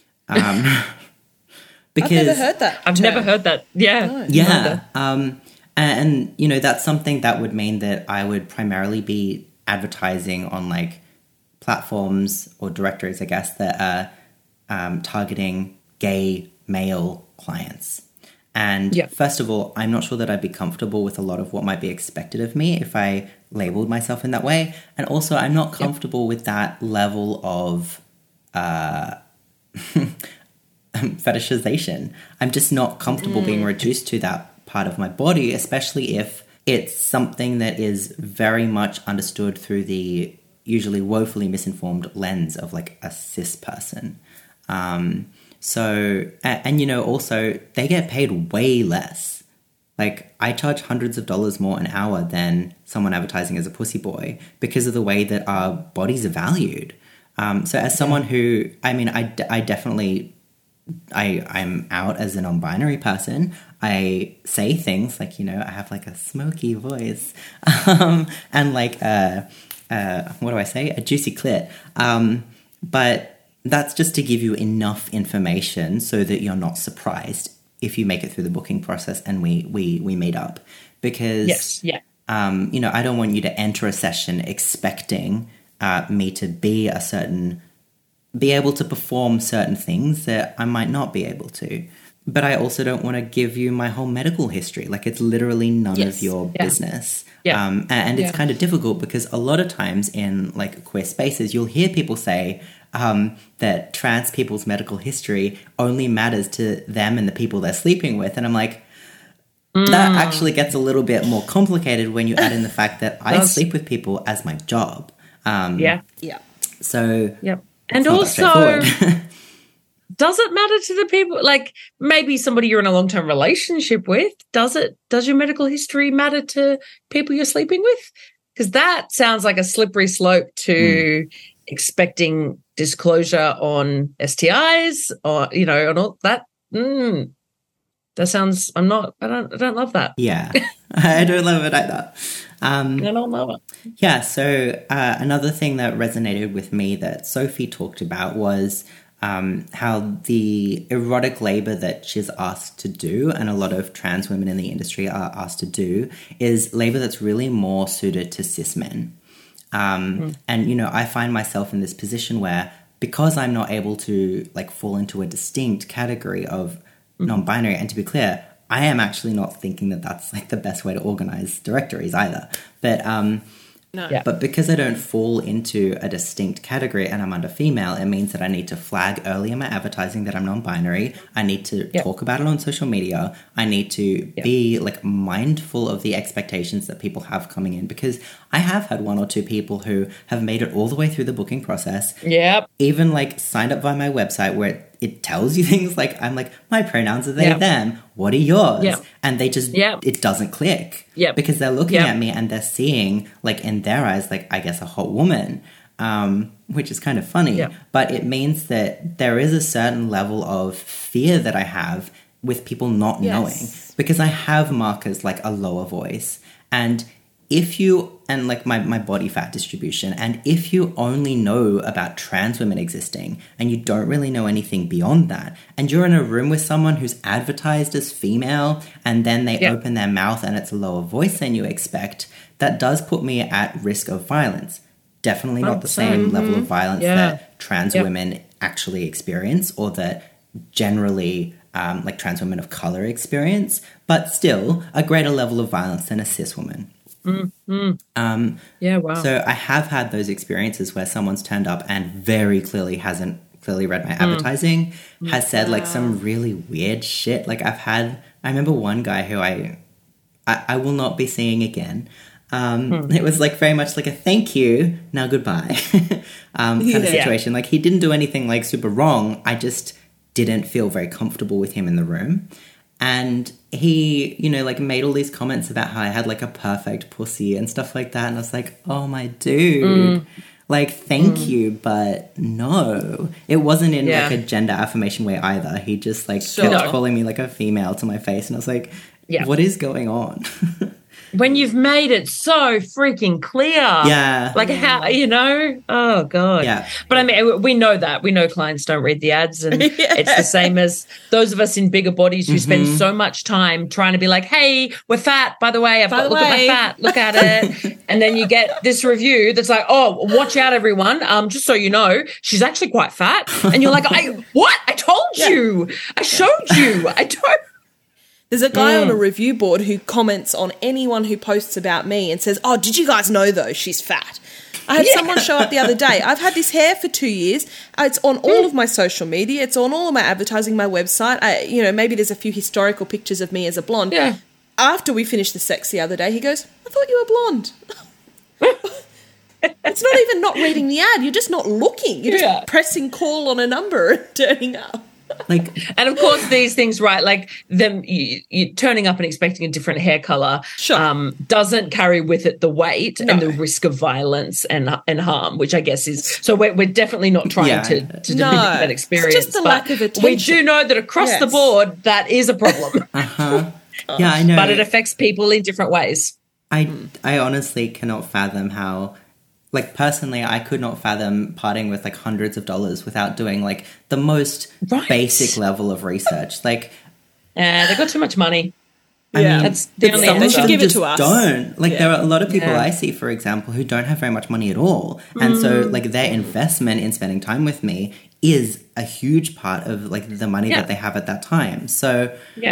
Because I've never heard that. I've never heard that. Yeah. No. Yeah. And, you know, that's something that would mean that I would primarily be advertising on like platforms or directories, I guess, that are targeting gay male clients. And first of all, I'm not sure that I'd be comfortable with a lot of what might be expected of me if I labeled myself in that way. And also, I'm not comfortable with that level of fetishization. I'm just not comfortable being reduced to that part of my body, especially if it's something that is very much understood through the usually woefully misinformed lens of like a cis person. So, and you know, also they get paid way less. Like I charge hundreds of dollars more an hour than someone advertising as a pussy boy because of the way that our bodies are valued. So as someone who, I mean, I definitely, I'm out as a non-binary person. I say things like, you know, I have like a smoky voice, and like, what do I say? A juicy clit. But that's just to give you enough information so that you're not surprised if you make it through the booking process and we meet up. Because, you know, I don't want you to enter a session expecting me to be be able to perform certain things that I might not be able to. But I also don't want to give you my whole medical history. Like it's literally none of your business. And it's kind of difficult because a lot of times in like queer spaces, you'll hear people say that trans people's medical history only matters to them and the people they're sleeping with. And I'm like, that actually gets a little bit more complicated when you add in the fact that I sleep with people as my job. So, and also, does it matter to the people? Like maybe somebody you're in a long-term relationship with, does your medical history matter to people you're sleeping with? Because that sounds like a slippery slope to expecting disclosure on STIs or, you know, and all that. That sounds, I don't love that. Yeah, I don't love it either. I don't love it. Yeah, so another thing that resonated with me that Sophie talked about was how the erotic labor that she's asked to do, and a lot of trans women in the industry are asked to do, is labor that's really more suited to cis men. And, you know, I find myself in this position where, because I'm not able to, like, fall into a distinct category of non-binary, and to be clear, I am actually not thinking that that's, like, the best way to organize directories either. But, but because I don't fall into a distinct category and I'm under female, it means that I need to flag early in my advertising that I'm non-binary. I need to talk about it on social media. I need to be like mindful of the expectations that people have coming in, because I have had one or two people who have made it all the way through the booking process. Even like signed up via my website where it tells you things like, I'm like, my pronouns are they, them. What are yours? And they just, it doesn't click. Because they're looking at me and they're seeing, like, in their eyes, like, I guess a hot woman, which is kind of funny. But it means that there is a certain level of fear that I have with people not knowing. Because I have markers like a lower voice. And if you, and like my body fat distribution, and if you only know about trans women existing and you don't really know anything beyond that, and you're in a room with someone who's advertised as female and then they open their mouth and it's a lower voice than you expect, that does put me at risk of violence. Definitely not the same level of violence that trans women actually experience, or that generally like trans women of color experience, but still a greater level of violence than a cis woman. Yeah, wow. So I have had those experiences where someone's turned up and very clearly hasn't clearly read my advertising, has said like some really weird shit. Like I remember one guy who I will not be seeing again. It was like very much like a thank you, now goodbye kind of situation. Like he didn't do anything like super wrong. I just didn't feel very comfortable with him in the room. And he, you know, like made all these comments about how I had like a perfect pussy and stuff like that. And I was like, oh my dude, like, thank you, but no. It wasn't in like a gender affirmation way either. He just like kept calling me like a female to my face. And I was like, what is going on? When you've made it so freaking clear. Yeah. Like how, you know, oh God. Yeah. But I mean, we know that. We know clients don't read the ads, and it's the same as those of us in bigger bodies who spend so much time trying to be like, hey, we're fat, by the way. Look at my fat, look at it. And then you get this review that's like, oh, watch out, everyone. Just so you know, she's actually quite fat. And you're like, what? I told you. I showed you. I don't. There's a guy on a review board who comments on anyone who posts about me and says, oh, did you guys know, though, she's fat? I had someone show up the other day. I've had this hair for 2 years. It's on all of my social media. It's on all of my advertising, my website. Maybe there's a few historical pictures of me as a blonde. Yeah. After we finished the sex the other day, he goes, I thought you were blonde. It's not even not reading the ad. You're just not looking. You're just pressing call on a number and turning up. Like, and of course these things, right, like them you turning up and expecting a different hair color doesn't carry with it the weight and the risk of violence and harm, which I guess is, so we're definitely not trying to diminish that experience. It's just the lack of attention. We do know that across the board that is a problem. Yeah, I know. But it affects people in different ways. I honestly cannot fathom how, like, personally, I could not fathom parting with like hundreds of dollars without doing like the most basic level of research. Like, they got too much money. I mean, that's the only they should give it to us. Don't. Like, there are a lot of people I see, for example, who don't have very much money at all. And so like their investment in spending time with me is a huge part of like the money that they have at that time. So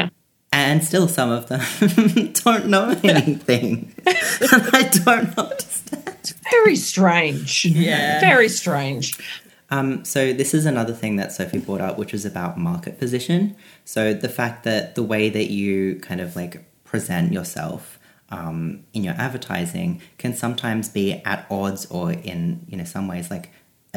and still some of them don't know anything. And I don't understand. It's very strange. Yeah. Very strange. So this is another thing that Sophie brought up, which is about market position. So the fact that the way that you kind of like present yourself in your advertising can sometimes be at odds, or in, you know, some ways like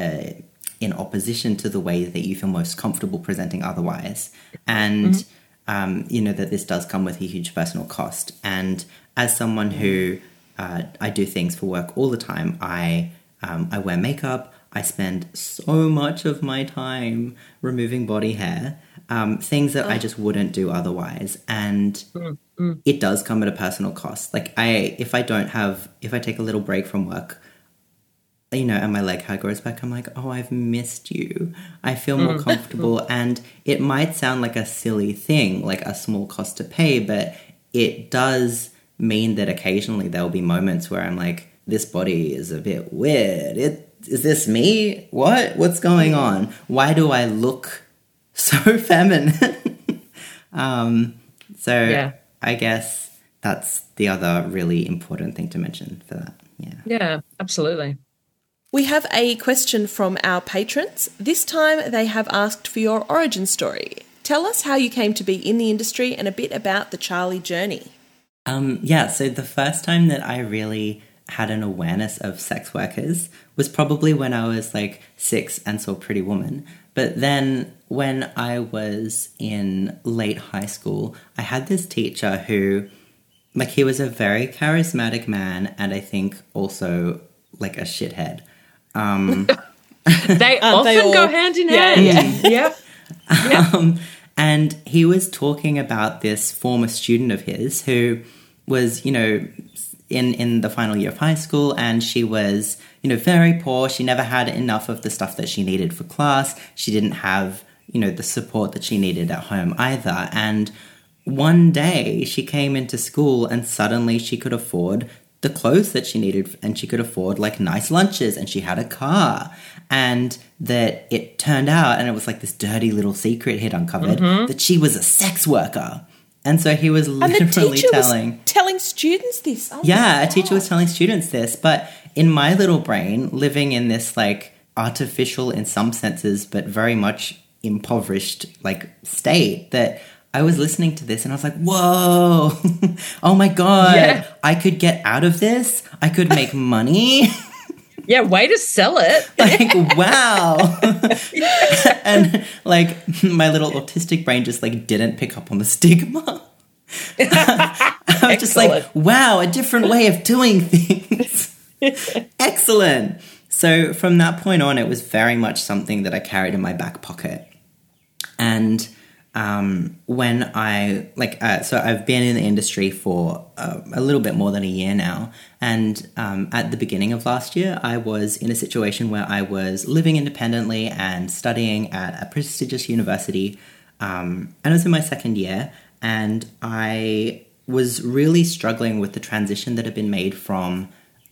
in opposition to the way that you feel most comfortable presenting otherwise. And you know, that this does come with a huge personal cost. And as someone who I do things for work all the time, I wear makeup. I spend so much of my time removing body hair, things that I just wouldn't do otherwise. And it does come at a personal cost. Like if I take a little break from work, you know, and my leg hair grows back, I'm like, oh, I've missed you. I feel more comfortable. And it might sound like a silly thing, like a small cost to pay, but it does mean that occasionally there'll be moments where I'm like, this body is a bit weird. Is this me? What's going on? Why do I look so feminine? I guess that's the other really important thing to mention for that. Yeah, absolutely. We have a question from our patrons. This time they have asked for your origin story. Tell us how you came to be in the industry and a bit about the Charlie journey. So the first time that I really had an awareness of sex workers was probably when I was like 6 and saw Pretty Woman. But then when I was in late high school, I had this teacher who, like, he was a very charismatic man, and I think also like a shithead. They often go hand in hand. Yeah. And he was talking about this former student of his who was, you know, in the final year of high school, and she was, very poor. She never had enough of the stuff that she needed for class. She didn't have, the support that she needed at home either. And one day she came into school and suddenly she could afford the clothes that she needed, and she could afford like nice lunches, and she had a car. And that it turned out, and it was like this dirty little secret he'd uncovered, that she was a sex worker. And so he was literally telling students this. Oh yeah, a teacher was telling students this. But in my little brain, living in this like artificial in some senses, but very much impoverished like state, that I was listening to this and I was like, whoa, oh my God, I could get out of this. I could make money. Yeah, way to sell it. Like, wow. And like my little autistic brain just like didn't pick up on the stigma. I was just like, wow, a different way of doing things. Excellent. So from that point on, it was very much something that I carried in my back pocket. And when I, so I've been in the industry for a little bit more than a year now. And at the beginning of last year, I was in a situation where I was living independently and studying at a prestigious university. And I was in my second year, and I was really struggling with the transition that had been made from,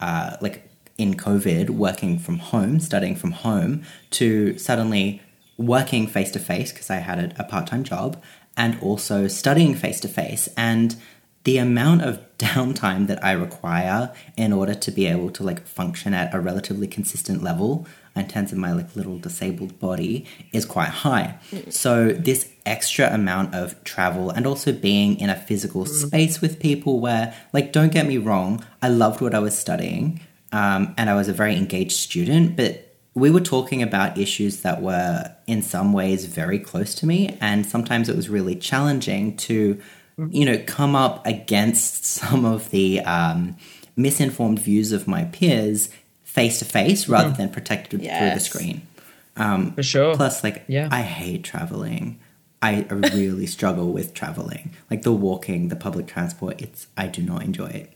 in COVID, working from home, studying from home, to suddenly working face-to-face because I had a part-time job, and also studying face-to-face. And the amount of downtime that I require in order to be able to like function at a relatively consistent level in terms of my like little disabled body is quite high. So this extra amount of travel and also being in a physical space with people where, like, don't get me wrong, I loved what I was studying, and I was a very engaged student, but we were talking about issues that were in some ways very close to me, and sometimes it was really challenging to, come up against some of the misinformed views of my peers face-to-face rather than protected through the screen. For sure. Plus, I hate traveling. I really struggle with traveling. Like the walking, the public transport, I do not enjoy it.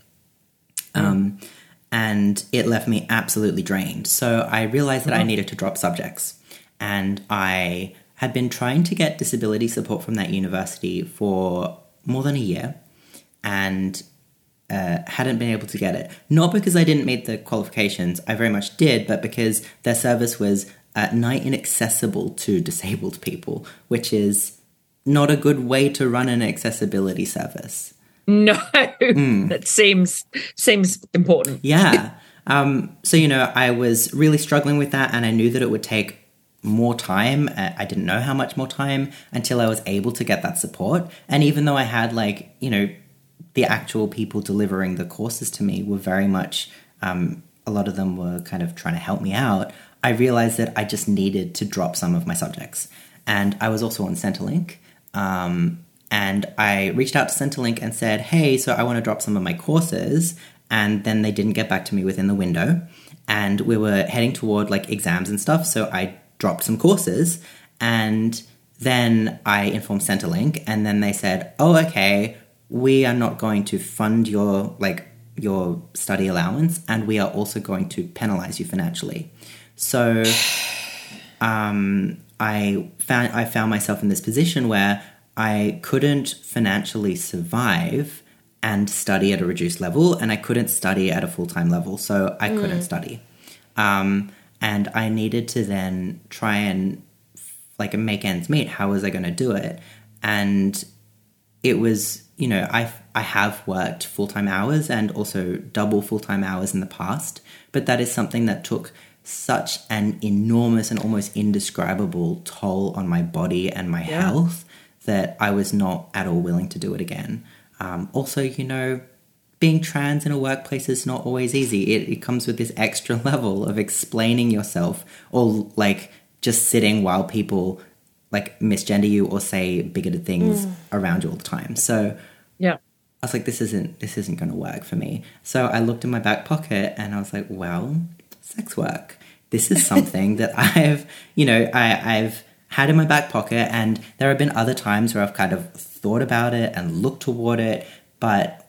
And it left me absolutely drained. So I realized that I needed to drop subjects. And I had been trying to get disability support from that university for more than a year and hadn't been able to get it. Not because I didn't meet the qualifications, I very much did, but because their service was nigh inaccessible to disabled people, which is not a good way to run an accessibility service. No, that seems important. Yeah. So, I was really struggling with that, and I knew that it would take more time. I didn't know how much more time until I was able to get that support. And even though I had the actual people delivering the courses to me were very much, a lot of them were kind of trying to help me out, I realized that I just needed to drop some of my subjects. And I was also on Centrelink. And I reached out to Centrelink and said, hey, so I want to drop some of my courses. And then they didn't get back to me within the window. And we were heading toward exams and stuff. So I dropped some courses. And then I informed Centrelink. And then they said, oh, okay, we are not going to fund your study allowance. And we are also going to penalize you financially. So I found myself in this position where I couldn't financially survive and study at a reduced level, and I couldn't study at a full-time level, so I couldn't study. And I needed to then try and make ends meet. How was I going to do it? And it was, I have worked full-time hours and also double full-time hours in the past, but that is something that took such an enormous and almost indescribable toll on my body and my health that I was not at all willing to do it again. Also, being trans in a workplace is not always easy. It comes with this extra level of explaining yourself, or just sitting while people misgender you or say bigoted things around you all the time. So I was like, this isn't going to work for me. So I looked in my back pocket and I was like, well, sex work. This is something that I've had in my back pocket, and there have been other times where I've kind of thought about it and looked toward it, but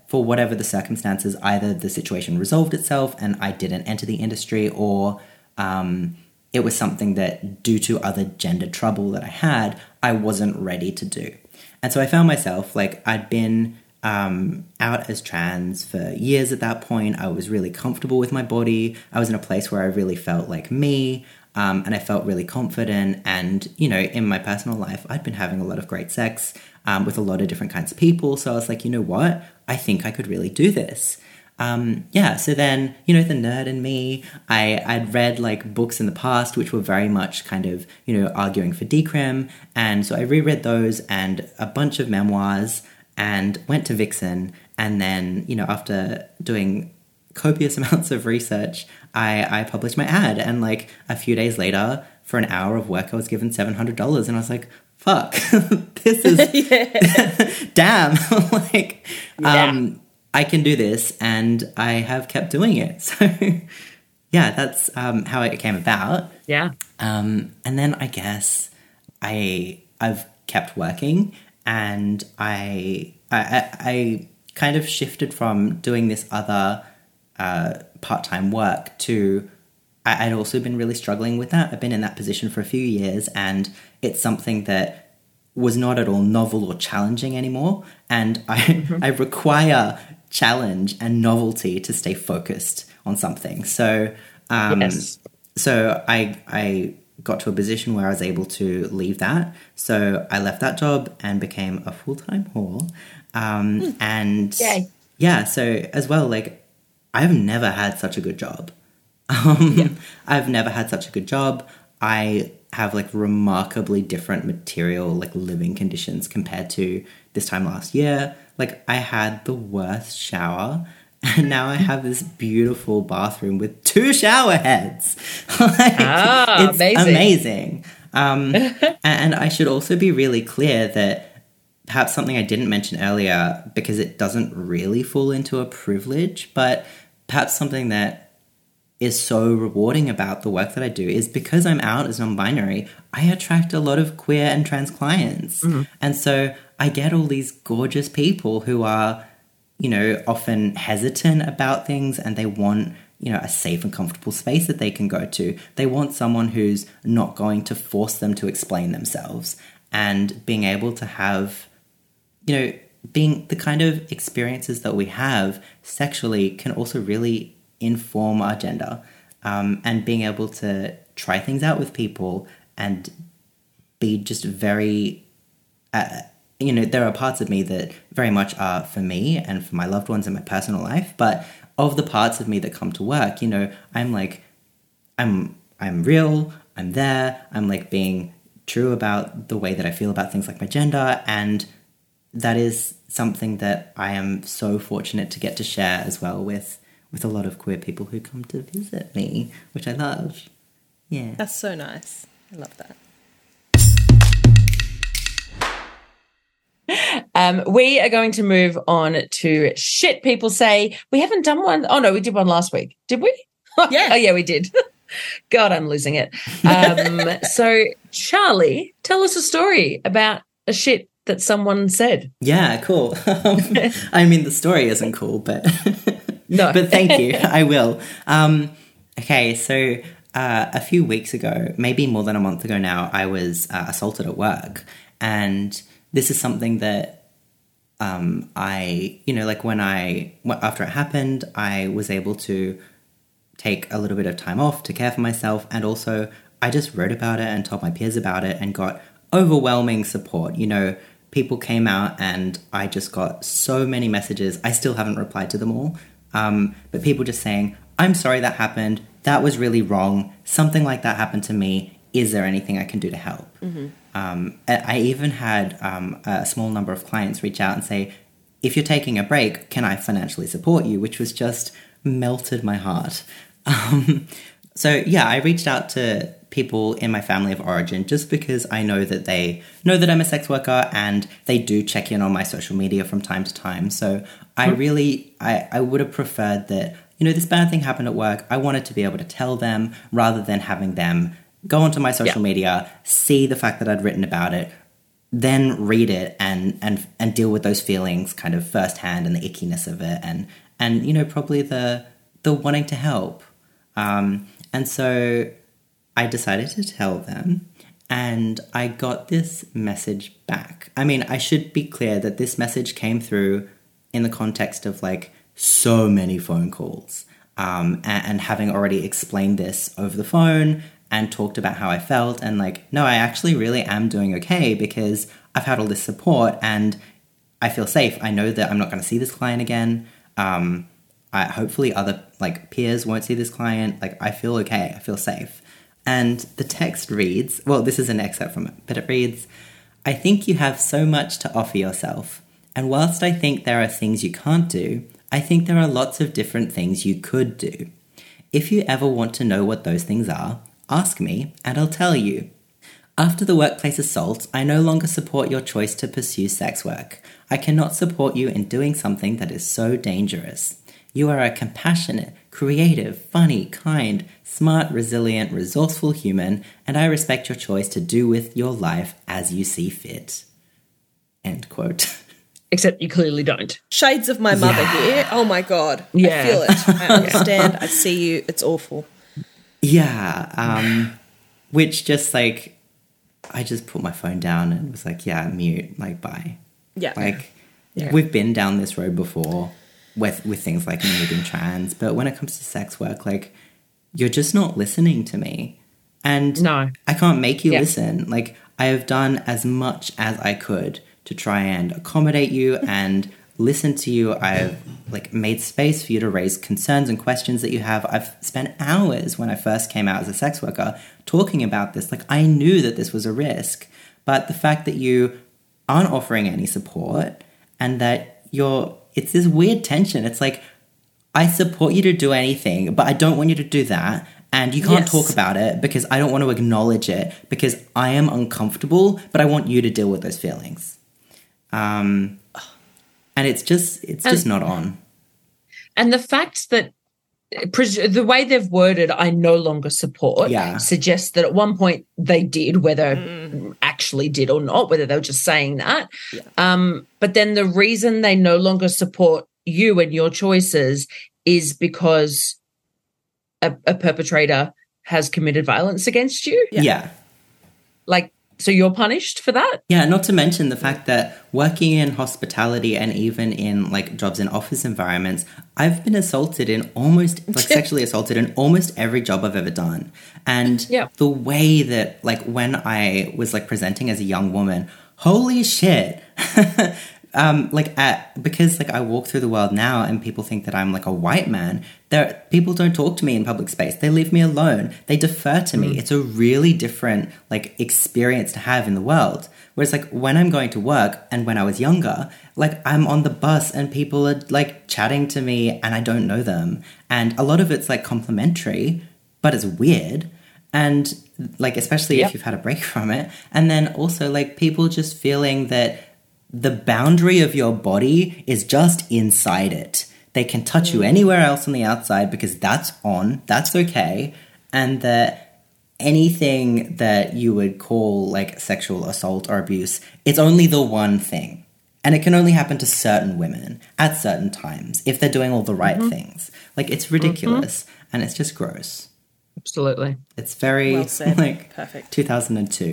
for whatever the circumstances, either the situation resolved itself and I didn't enter the industry, or it was something that, due to other gender trouble that I had, I wasn't ready to do. And so I found myself, like, I'd been out as trans for years at that point. I was really comfortable with my body. I was in a place where I really felt like me, and I felt really confident. And, you know, in my personal life, I'd been having a lot of great sex with a lot of different kinds of people. So I was like, you know what? I think I could really do this. So then, you know, the nerd in me, I'd read like books in the past which were very much kind of, you know, arguing for decrim. And so I reread those and a bunch of memoirs and went to Vixen. And then, you know, after doing copious amounts of research, I published my ad. And like a few days later, for an hour of work, I was given $700. And I was like, fuck, this is, damn, like, I can do this, and I have kept doing it. So, yeah, that's how it came about. Yeah. And then I guess I've kept working, and I kind of shifted from doing this other part-time work to I'd also been really struggling with that. I've been in that position for a few years, and it's something that was not at all novel or challenging anymore. And I require challenge and novelty to stay focused on something. So, so I got to a position where I was able to leave that. So I left that job and became a full-time whore. And yeah, so as well, like, I've never had such a good job. I've never had such a good job. I have like remarkably different material, like living conditions compared to this time last year. Like, I had the worst shower, and now I have this beautiful bathroom with 2 shower heads. Like, it's amazing. And I should also be really clear that perhaps something I didn't mention earlier, because it doesn't really fall into a privilege, but perhaps something that is so rewarding about the work that I do is because I'm out as non-binary, I attract a lot of queer and trans clients. And so I get all these gorgeous people who are, you know, often hesitant about things, and they want, you know, a safe and comfortable space that they can go to. They want someone who's not going to force them to explain themselves, and being able to have, you know, being the kind of experiences that we have sexually can also really inform our gender, and being able to try things out with people and be just very, you know, there are parts of me that very much are for me and for my loved ones in my personal life, but of the parts of me that come to work, you know, I'm like, I'm real, I'm there, I'm like being true about the way that I feel about things like my gender, and that is something that I am so fortunate to get to share as well with a lot of queer people who come to visit me, which I love. Yeah. That's so nice. I love that. We are going to move on to shit people say. We haven't done one. Oh, no, we did one last week. Did we? Yeah. Oh, yeah, we did. God, I'm losing it. So, Charlie, tell us a story about a shit that someone said. Yeah, cool. I mean, the story isn't cool, but... No. But thank you. I will. Okay, so a few weeks ago, maybe more than a month ago now, I was assaulted at work. And this is something that I, you know, like after it happened, I was able to take a little bit of time off to care for myself. And also I just wrote about it and told my peers about it and got overwhelming support. You know, people came out and I just got so many messages. I still haven't replied to them all. But people just saying, I'm sorry that happened. That was really wrong. Something like that happened to me. Is there anything I can do to help? I even had a small number of clients reach out and say, if you're taking a break, can I financially support you? Which was just melted my heart. So yeah, I reached out to people in my family of origin just because I know that they know that I'm a sex worker, and they do check in on my social media from time to time. So I would have preferred that, you know, this bad thing happened at work. I wanted to be able to tell them rather than having them go onto my social media, see the fact that I'd written about it, then read it and deal with those feelings kind of firsthand and the ickiness of it and you know, probably the wanting to help. And so I decided to tell them, and I got this message back. I mean, I should be clear that this message came through in the context of like so many phone calls, and having already explained this over the phone and talked about how I felt, and like, no, I actually really am doing okay because I've had all this support and I feel safe. I know that I'm not going to see this client again. Hopefully other like peers won't see this client. Like, I feel okay. I feel safe. And the text reads, well, this is an excerpt from it, but it reads, I think you have so much to offer yourself. And whilst I think there are things you can't do, I think there are lots of different things you could do. If you ever want to know what those things are, ask me and I'll tell you. After the workplace assault, I no longer support your choice to pursue sex work. I cannot support you in doing something that is so dangerous. You are a compassionate, creative, funny, kind, smart, resilient, resourceful human, and I respect your choice to do with your life as you see fit. End quote. Except you clearly don't. Shades of my mother here. Oh my God. Yeah. I feel it. I understand. I see you. It's awful. Yeah. Which just like, I just put my phone down and was like, yeah, mute, like, bye. Yeah. Like, we've been down this road before with things like me being trans, but when it comes to sex work, like, you're just not listening to me. And no, I can't make you listen. Like, I have done as much as I could to try and accommodate you and listen to you. I've like made space for you to raise concerns and questions that you have. I've spent hours when I first came out as a sex worker talking about this. Like, I knew that this was a risk, but the fact that you aren't offering any support and that it's this weird tension. It's like, I support you to do anything, but I don't want you to do that. And you can't talk about it because I don't want to acknowledge it because I am uncomfortable, but I want you to deal with those feelings. And it's just not on. And the fact that the way they've worded I no longer support suggests that at one point they did, whether actually did or not, whether they were just saying that. Yeah. But then the reason they no longer support you and your choices is because a perpetrator has committed violence against you. Yeah. Like, so you're punished for that? Yeah, not to mention the fact that working in hospitality and even in like jobs in office environments, I've been assaulted in sexually assaulted in almost every job I've ever done. And the way that like when I was like presenting as a young woman, holy shit. Because like I walk through the world now and people think that I'm like a white man, people don't talk to me in public space. They leave me alone. They defer to me. It's a really different like experience to have in the world. Whereas like when I'm going to work and when I was younger, like I'm on the bus and people are like chatting to me and I don't know them. And a lot of it's like complimentary, but it's weird. And like, especially if you've had a break from it. And then also like people just feeling that the boundary of your body is just inside it. They can touch you anywhere else on the outside because that's okay. And that anything that you would call like sexual assault or abuse, it's only the one thing. And it can only happen to certain women at certain times if they're doing all the right things. Like, it's ridiculous and it's just gross. Absolutely. It's very well said. like Perfect. 2002.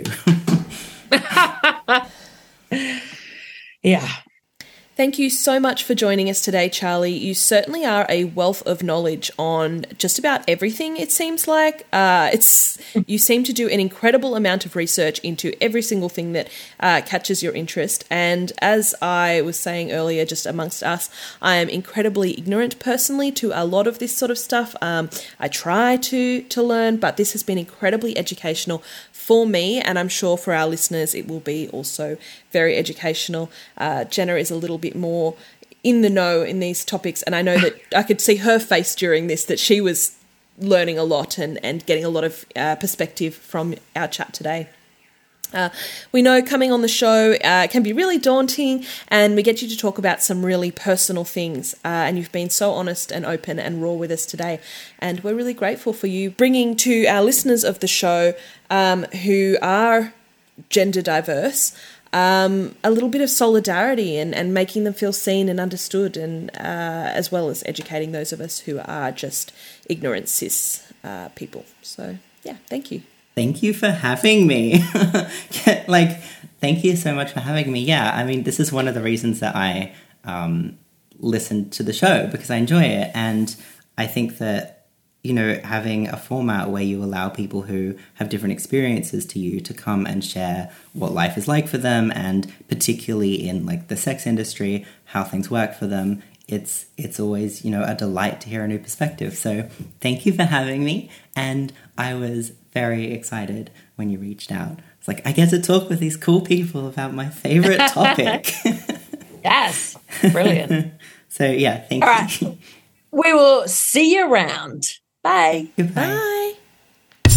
Yeah. Thank you so much for joining us today, Charlie. You certainly are a wealth of knowledge on just about everything, it seems like. You seem to do an incredible amount of research into every single thing that catches your interest. And as I was saying earlier, just amongst us, I am incredibly ignorant personally to a lot of this sort of stuff. I try to learn, but this has been incredibly educational for me, and I'm sure for our listeners it will be also very educational. Jenna is a little bit more in the know in these topics, and I know that I could see her face during this, that she was learning a lot and getting a lot of perspective from our chat today. We know coming on the show can be really daunting, and we get you to talk about some really personal things, and you've been so honest and open and raw with us today, and we're really grateful for you bringing to our listeners of the show who are gender diverse a little bit of solidarity and making them feel seen and understood, and as well as educating those of us who are just ignorant cis people. So, yeah, thank you. Thank you for having me. Thank you so much for having me. Yeah, I mean, this is one of the reasons that I listen to the show, because I enjoy it. And I think that, having a format where you allow people who have different experiences to you to come and share what life is like for them, and particularly in the sex industry, how things work for them, it's always, a delight to hear a new perspective. So thank you for having me. And I was very excited when you reached out. It's I get to talk with these cool people about my favorite topic. Yes. Brilliant. So yeah, thank you. All right. We will see you around. Bye. Goodbye. Bye.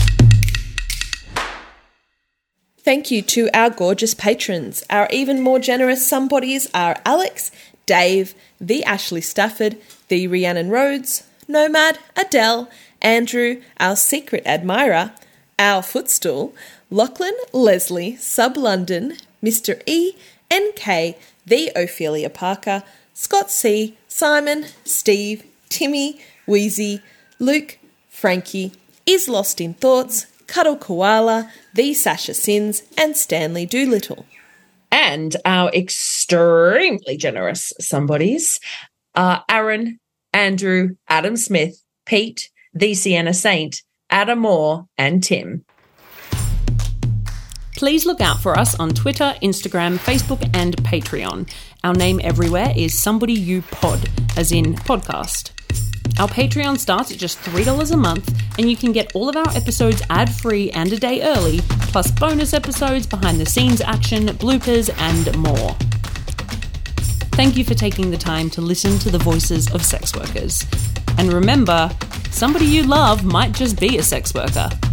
Thank you to our gorgeous patrons. Our even more generous somebodies are Alex, Dave, the Ashley Stafford, the Rhiannon Rhodes, Nomad, Adele, Andrew, our secret admirer, our footstool, Lachlan, Leslie, Sub London, Mr. E, NK, the Ophelia Parker, Scott C, Simon, Steve, Timmy, Wheezy, Luke, Frankie, Is Lost in Thoughts, Cuddle Koala, the Sasha Sins, and Stanley Doolittle. And our extremely generous somebodies are Aaron, Andrew, Adam Smith, Pete, the Sienna Saint, Adam Moore, and Tim. Please look out for us on Twitter, Instagram, Facebook, and Patreon. Our name everywhere is Somebody You Pod, as in podcast. Our Patreon starts at just $3 a month, and you can get all of our episodes ad-free and a day early, plus bonus episodes, behind-the-scenes action, bloopers, and more. Thank you for taking the time to listen to the voices of sex workers. And remember, somebody you love might just be a sex worker.